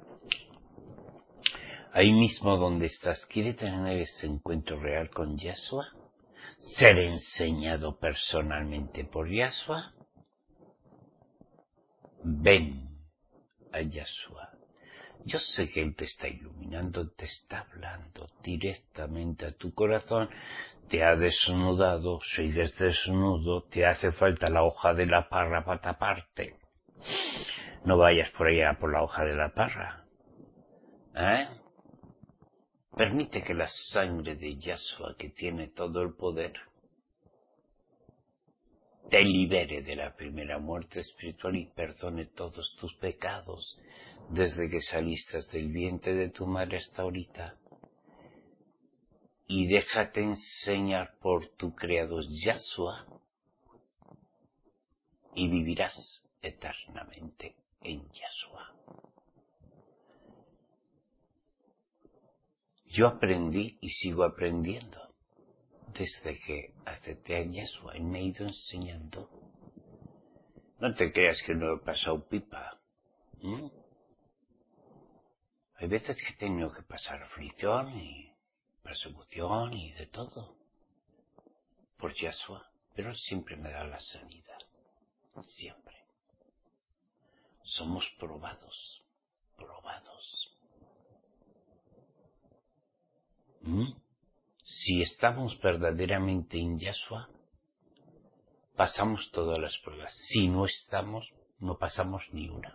S1: Ahí mismo donde estás, ¿quiere tener ese encuentro real con Yahshua? ¿Ser enseñado personalmente por Yahshua? Ven a Yahshua. Yo sé que Él te está iluminando, te está hablando directamente a tu corazón, te ha desnudado, sigues desnudo, te hace falta la hoja de la parra para taparte. No vayas por allá por la hoja de la parra. ¿Eh? Permite que la sangre de Yahshua, que tiene todo el poder, te libere de la primera muerte espiritual y perdone todos tus pecados desde que saliste del vientre de tu madre hasta ahorita. Y déjate enseñar por tu Creador Yahshua y vivirás eternamente en Yahshua. Yo aprendí y sigo aprendiendo desde que acepté a Yahshua y me he ido enseñando. No te creas que no he pasado pipa. ¿Mm? Hay veces que he tenido que pasar aflicción y persecución y de todo por Yahshua, pero Él siempre me da la sanidad. Siempre. Somos probados, probados. ¿Mm? Si estamos verdaderamente en Yahshua, pasamos todas las pruebas. Si no estamos, no pasamos ni una.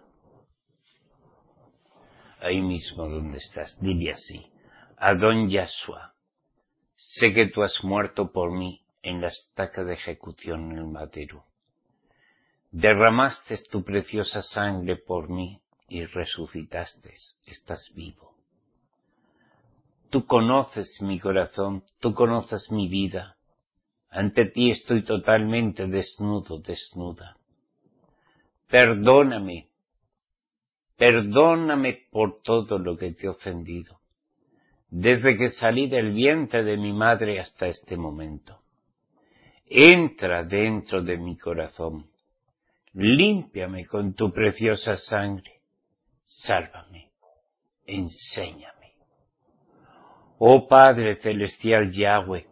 S1: Ahí mismo donde estás, dile así: Adón Yahshua, sé que tú has muerto por mí en la estaca de ejecución en el madero. Derramaste tu preciosa sangre por mí y resucitaste. Estás vivo. Tú conoces mi corazón, tú conoces mi vida. Ante ti estoy totalmente desnudo, desnuda. Perdóname, perdóname por todo lo que te he ofendido, desde que salí del vientre de mi madre hasta este momento. Entra dentro de mi corazón, límpiame con tu preciosa sangre, sálvame, enséñame. Oh Padre Celestial Yahweh,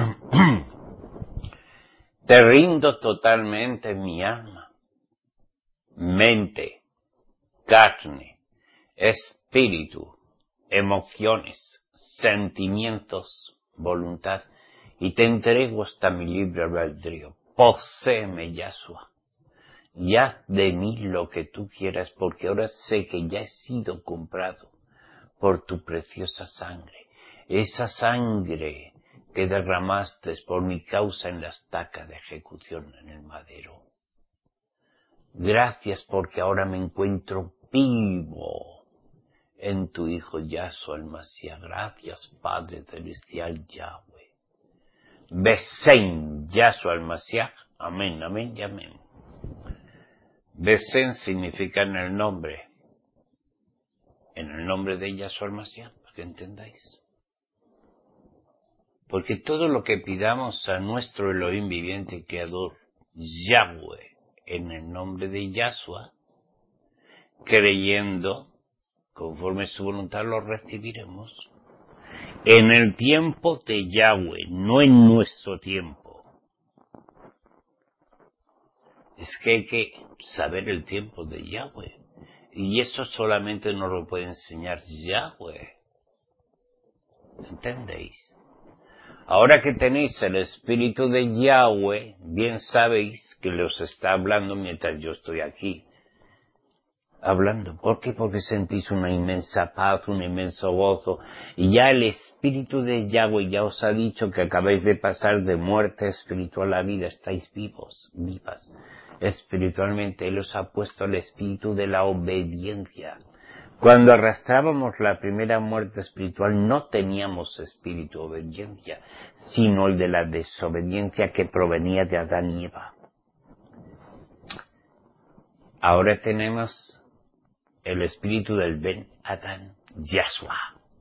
S1: te rindo totalmente mi alma, mente, carne, espíritu, emociones, sentimientos, voluntad, y te entrego hasta mi libre albedrío. Poséeme, Yahshua. Y haz de mí lo que tú quieras, porque ahora sé que ya he sido comprado por tu preciosa sangre. Esa sangre que derramaste por mi causa en la estaca de ejecución en el madero. Gracias porque ahora me encuentro vivo en tu Hijo Yahshua el Mashiach. Gracias, Padre Celestial Yahweh. Besen Yahshua el Mashiach. Amén, amén y amén. Besen significa en el nombre. En el nombre de Yahshua el Mashiach, para que entendáis. Porque todo lo que pidamos a nuestro Elohim viviente y creador, Yahweh, en el nombre de Yahshua, creyendo, conforme su voluntad, lo recibiremos. En el tiempo de Yahweh, no en nuestro tiempo. Es que hay que saber el tiempo de Yahweh. Y eso solamente nos lo puede enseñar Yahweh. ¿Entendéis? Ahora que tenéis el Espíritu de Yahweh, bien sabéis que os está hablando mientras yo estoy aquí hablando. ¿Por qué? Porque sentís una inmensa paz, un inmenso gozo. Y ya el Espíritu de Yahweh ya os ha dicho que acabáis de pasar de muerte espiritual a vida. Estáis vivos, vivas. Espiritualmente Él os ha puesto el espíritu de la obediencia. Cuando arrastrábamos la primera muerte espiritual no teníamos espíritu de obediencia, sino el de la desobediencia que provenía de Adán y Eva. Ahora tenemos el espíritu del Ben Adán Yahshua.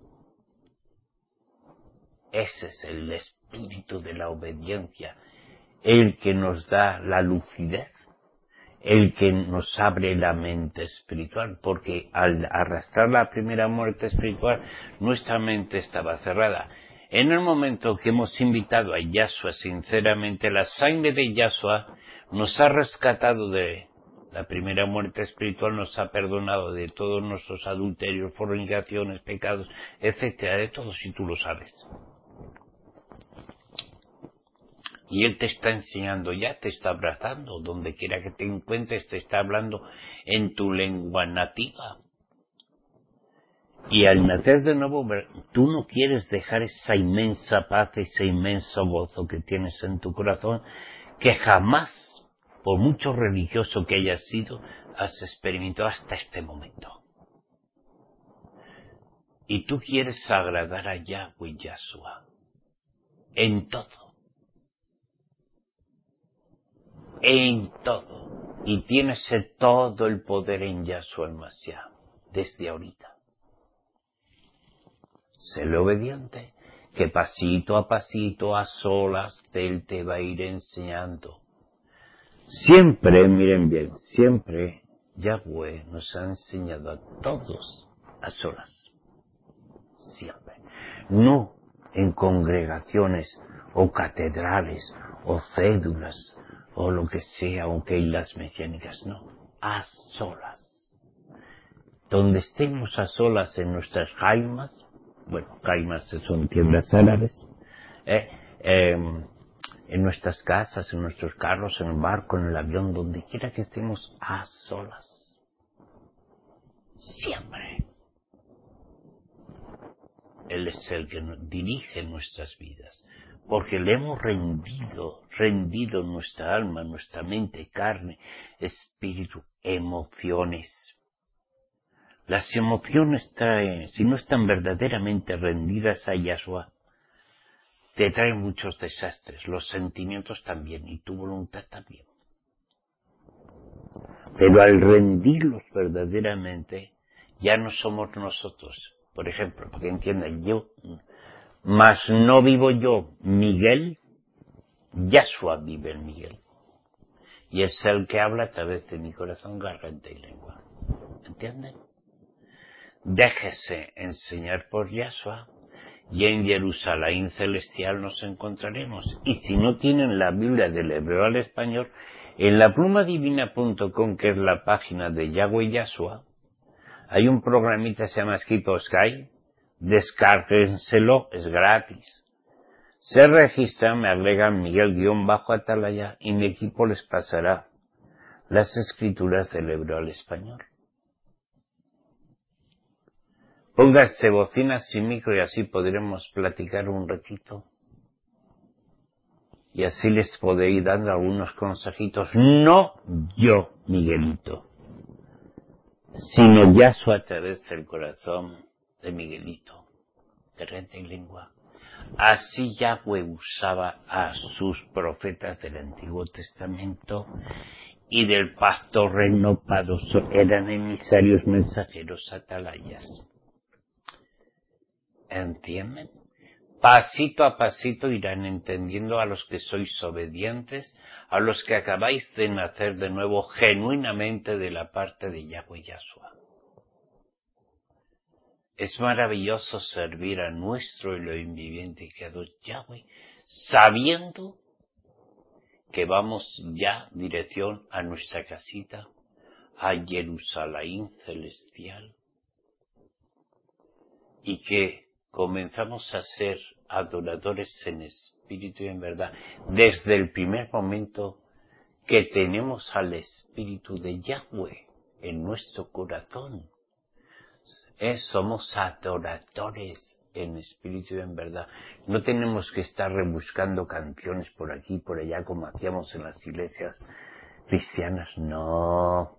S1: Ese es el espíritu de la obediencia, el que nos da la lucidez, el que nos abre la mente espiritual, porque al arrastrar la primera muerte espiritual, nuestra mente estaba cerrada. En el momento que hemos invitado a Yahshua, sinceramente, la sangre de Yahshua nos ha rescatado de la primera muerte espiritual, nos ha perdonado de todos nuestros adulterios, fornicaciones, pecados, etcétera, de todo, si tú lo sabes. Y Él te está enseñando ya, te está abrazando, donde quiera que te encuentres, te está hablando en tu lengua nativa. Y al nacer de nuevo, tú no quieres dejar esa inmensa paz, ese inmenso gozo que tienes en tu corazón, que jamás, por mucho religioso que hayas sido, has experimentado hasta este momento. Y tú quieres agradar a Yahweh Yahshua en todo. En todo. Y tienes todo el poder en Yahshua el Mashiach, desde ahorita. Séle obediente, que pasito a pasito, a solas, Él te va a ir enseñando. Siempre, miren bien, siempre Yahweh nos ha enseñado a todos a solas. Siempre. No en congregaciones o catedrales o cédulas o lo que sea, aunque hay las mesiánicas, no, a solas. Donde estemos a solas en nuestras jaimas, bueno, jaimas son tiendas árabes, eh, eh, en nuestras casas, en nuestros carros, en el barco, en el avión, donde quiera que estemos a solas. Siempre. Él es el que nos dirige nuestras vidas, porque le hemos rendido, rendido nuestra alma, nuestra mente, carne, espíritu, emociones. Las emociones traen, si no están verdaderamente rendidas a Yahshua, te traen muchos desastres, los sentimientos también, y tu voluntad también. Pero al rendirlos verdaderamente, ya no somos nosotros. Por ejemplo, para que entiendan, yo, mas no vivo yo, Miguel, Yahshua vive en Miguel. Y es el que habla a través de mi corazón, garganta y lengua. ¿Entienden? déjese enseñar por Yahshua y en Jerusalén celestial nos encontraremos. Y si no tienen la Biblia del hebreo al español, en la pluma divina punto com, que es la página de Yahweh Yahshua, hay un programita que se llama Skipo Sky, descárguenselo, es gratis. Se registran, me agregan Miguel-Atalaya y mi equipo les pasará las escrituras del hebreo al español. Pónganse bocinas sin micro y así podremos platicar un ratito. Y así les podéis dar algunos consejitos. No yo, Miguelito, sino Yahshua a través del corazón de Miguelito, de Renta y Lengua. Así Yahweh usaba a sus profetas del Antiguo Testamento y del pacto renovado. Eran emisarios, mensajeros, atalayas. ¿Entienden? Pasito a pasito irán entendiendo a los que sois obedientes, a los que acabáis de nacer de nuevo genuinamente de la parte de Yahweh Yahshua. Es maravilloso servir a nuestro Elohim viviente y creador Yahweh, sabiendo que vamos ya dirección a nuestra casita, a Jerusalén celestial, y que comenzamos a ser adoradores en espíritu y en verdad desde el primer momento que tenemos al espíritu de Yahweh en nuestro corazón. Eh, somos adoradores en espíritu y en verdad. No tenemos que estar rebuscando canciones por aquí y por allá como hacíamos en las iglesias cristianas. No.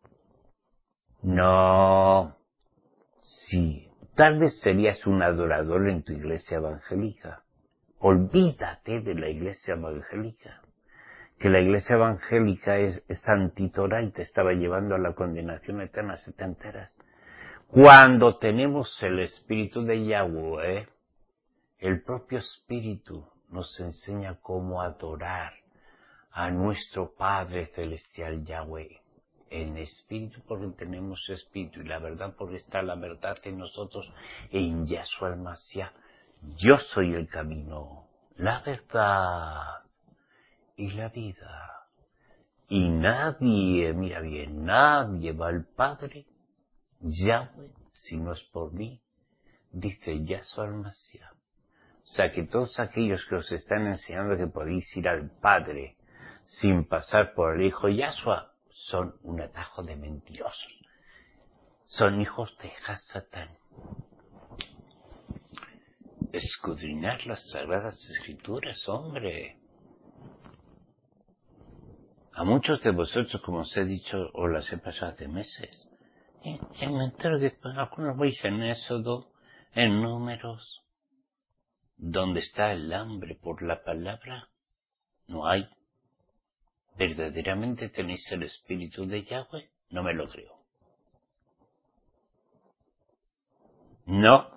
S1: No. Sí. Tal vez serías un adorador en tu iglesia evangélica. Olvídate de la iglesia evangélica. Que la iglesia evangélica es, es antitorá y te estaba llevando a la condenación eterna si te enteras. Cuando tenemos el Espíritu de Yahweh, el propio Espíritu nos enseña cómo adorar a nuestro Padre Celestial Yahweh. En espíritu porque tenemos espíritu y la verdad porque está la verdad en nosotros en Yahshua el Mashiach. Yo soy el camino, la verdad y la vida. Y nadie, mira bien, nadie va al Padre Yahweh, si no es por mí, dice Yahshua el Mashiach. O sea que todos aquellos que os están enseñando que podéis ir al Padre sin pasar por el Hijo Yahshua, son un atajo de mentirosos. Son hijos de Hasatán. Escudriñar las Sagradas Escrituras, hombre. A muchos de vosotros, como os he dicho, os las he pasado hace meses. Y, y me entero que algunos veis en Éxodo, en Números, donde está el hambre por la palabra, no hay. ¿Verdaderamente tenéis el Espíritu de Yahweh? No me lo creo. No.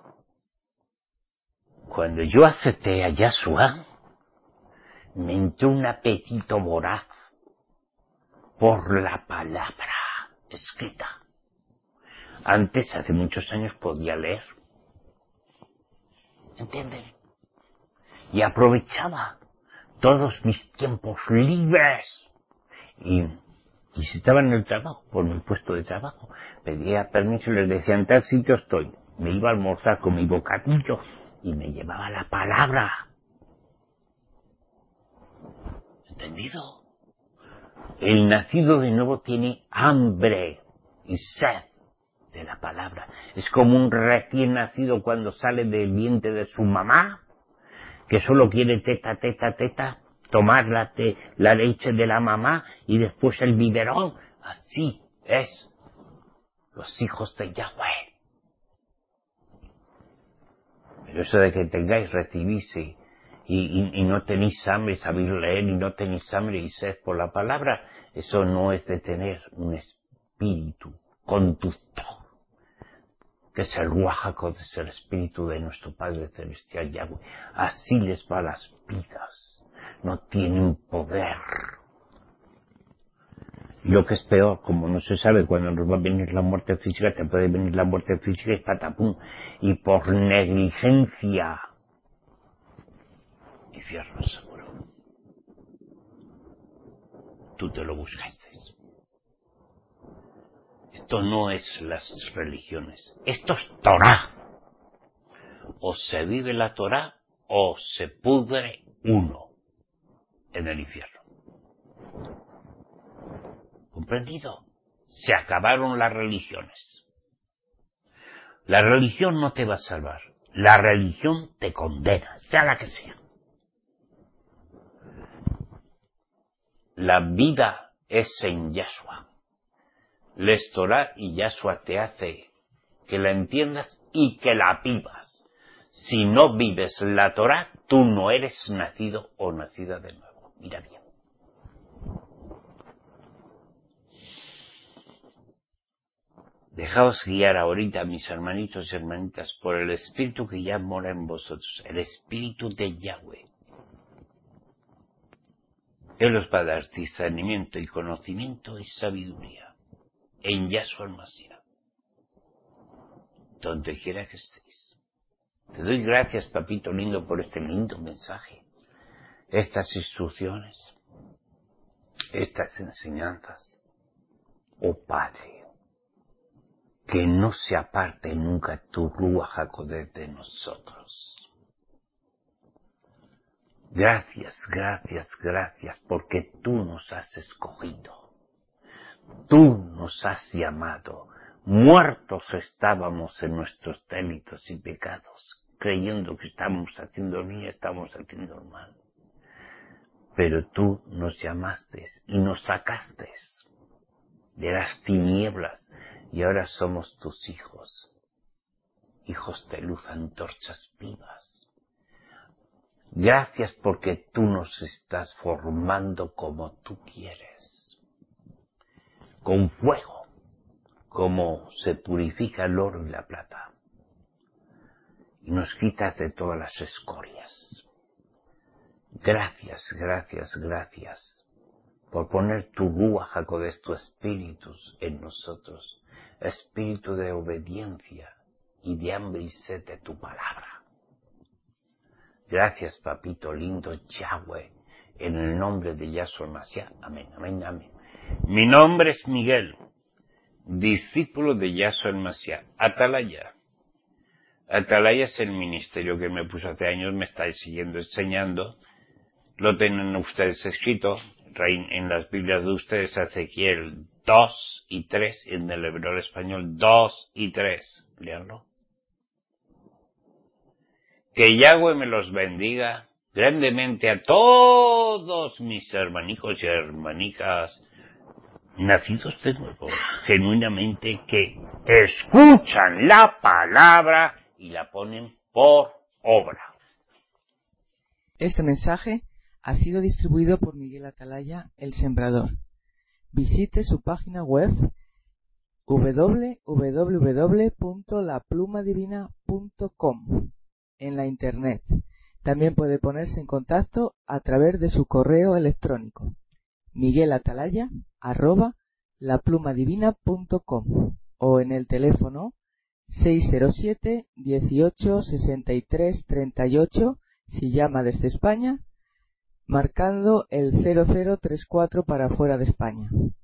S1: Cuando yo acepté a Yahshua, me entró un apetito voraz por la palabra escrita. Antes, hace muchos años, podía leer. ¿Entienden? Y aprovechaba todos mis tiempos libres. Y, y si estaba en el trabajo, por mi puesto de trabajo, pedía permiso y les decía, en tal sitio estoy. Me iba a almorzar con mi bocadillo y me llevaba la palabra. ¿Entendido? El nacido de nuevo tiene hambre y sed de la palabra. Es como un recién nacido cuando sale del vientre de su mamá, que solo quiere teta, teta, teta, tomar la, te, la leche de la mamá y después el biberón. Así es los hijos de Yahweh. Pero eso de que tengáis, recibirse y, y, y no tenéis hambre, sabéis leer y no tenéis hambre y sed por la palabra, eso no es de tener un espíritu conductor, que es el Ruach HaKodesh, el espíritu de nuestro Padre Celestial Yahweh. Así les va las vidas. No tienen poder. Y lo que es peor, como no se sabe cuándo nos va a venir la muerte física, te puede venir la muerte física y patapum. Y por negligencia, infierno seguro. Tú te lo buscaste. Esto no es las religiones, esto es Torá. O se vive la Torá o se pudre uno en el infierno. ¿Comprendido? Se acabaron las religiones. La religión no te va a salvar. La religión te condena, sea la que sea. La vida es en Yahshua. Les Torah y Yahshua te hace que la entiendas y que la vivas. Si no vives la Torah, tú no eres nacido o nacida de nuevo. Mira bien. Dejaos guiar ahorita, mis hermanitos y hermanitas, por el Espíritu que ya mora en vosotros, el Espíritu de Yahweh. Él os va a dar discernimiento y conocimiento y sabiduría en Yahshua Mashiach, donde quiera que estéis. Te doy gracias, papito lindo, por este lindo mensaje, estas instrucciones, estas enseñanzas. Oh Padre, que no se aparte nunca tu Ruach HaKodesh de nosotros. Gracias, gracias, gracias, porque tú nos has escogido. Tú nos has llamado. Muertos estábamos en nuestros delitos y pecados, creyendo que estábamos haciendo bien y estábamos haciendo mal. Pero tú nos llamaste y nos sacaste de las tinieblas y ahora somos tus hijos, hijos de luz, antorchas vivas. Gracias porque tú nos estás formando como tú quieres, con fuego, como se purifica el oro y la plata, y nos quitas de todas las escorias. Gracias, gracias, gracias por poner tu Ruach HaKodesh, tu espíritu en nosotros, espíritu de obediencia y de hambre y sed de tu palabra. Gracias, papito lindo Yahweh, en el nombre de Yahshua Mashiach. Amén, amén, amén. Mi nombre es Miguel, discípulo de Yahshua Mashiach. Atalaya. Atalaya es el ministerio que me puso hace años, me estáis siguiendo enseñando. Lo tienen ustedes escrito en las Biblias de ustedes, Ezequiel dos y tres, en el hebreo español dos y tres. Leanlo. Que Yahweh me los bendiga grandemente a todos mis hermanicos y hermanicas nacidos de nuevo, genuinamente, que escuchan la palabra y la ponen por obra.
S2: Este mensaje ha sido distribuido por Miguel Atalaya, el Sembrador. Visite su página web doble u doble u doble u punto la pluma divina punto com en la internet. También puede ponerse en contacto a través de su correo electrónico miguelatalaya arroba la pluma divina punto com o en el teléfono seis cero siete, dieciocho, sesenta y tres, treinta y ocho si llama desde España, marcando el cero cero tres cuatro para fuera de España.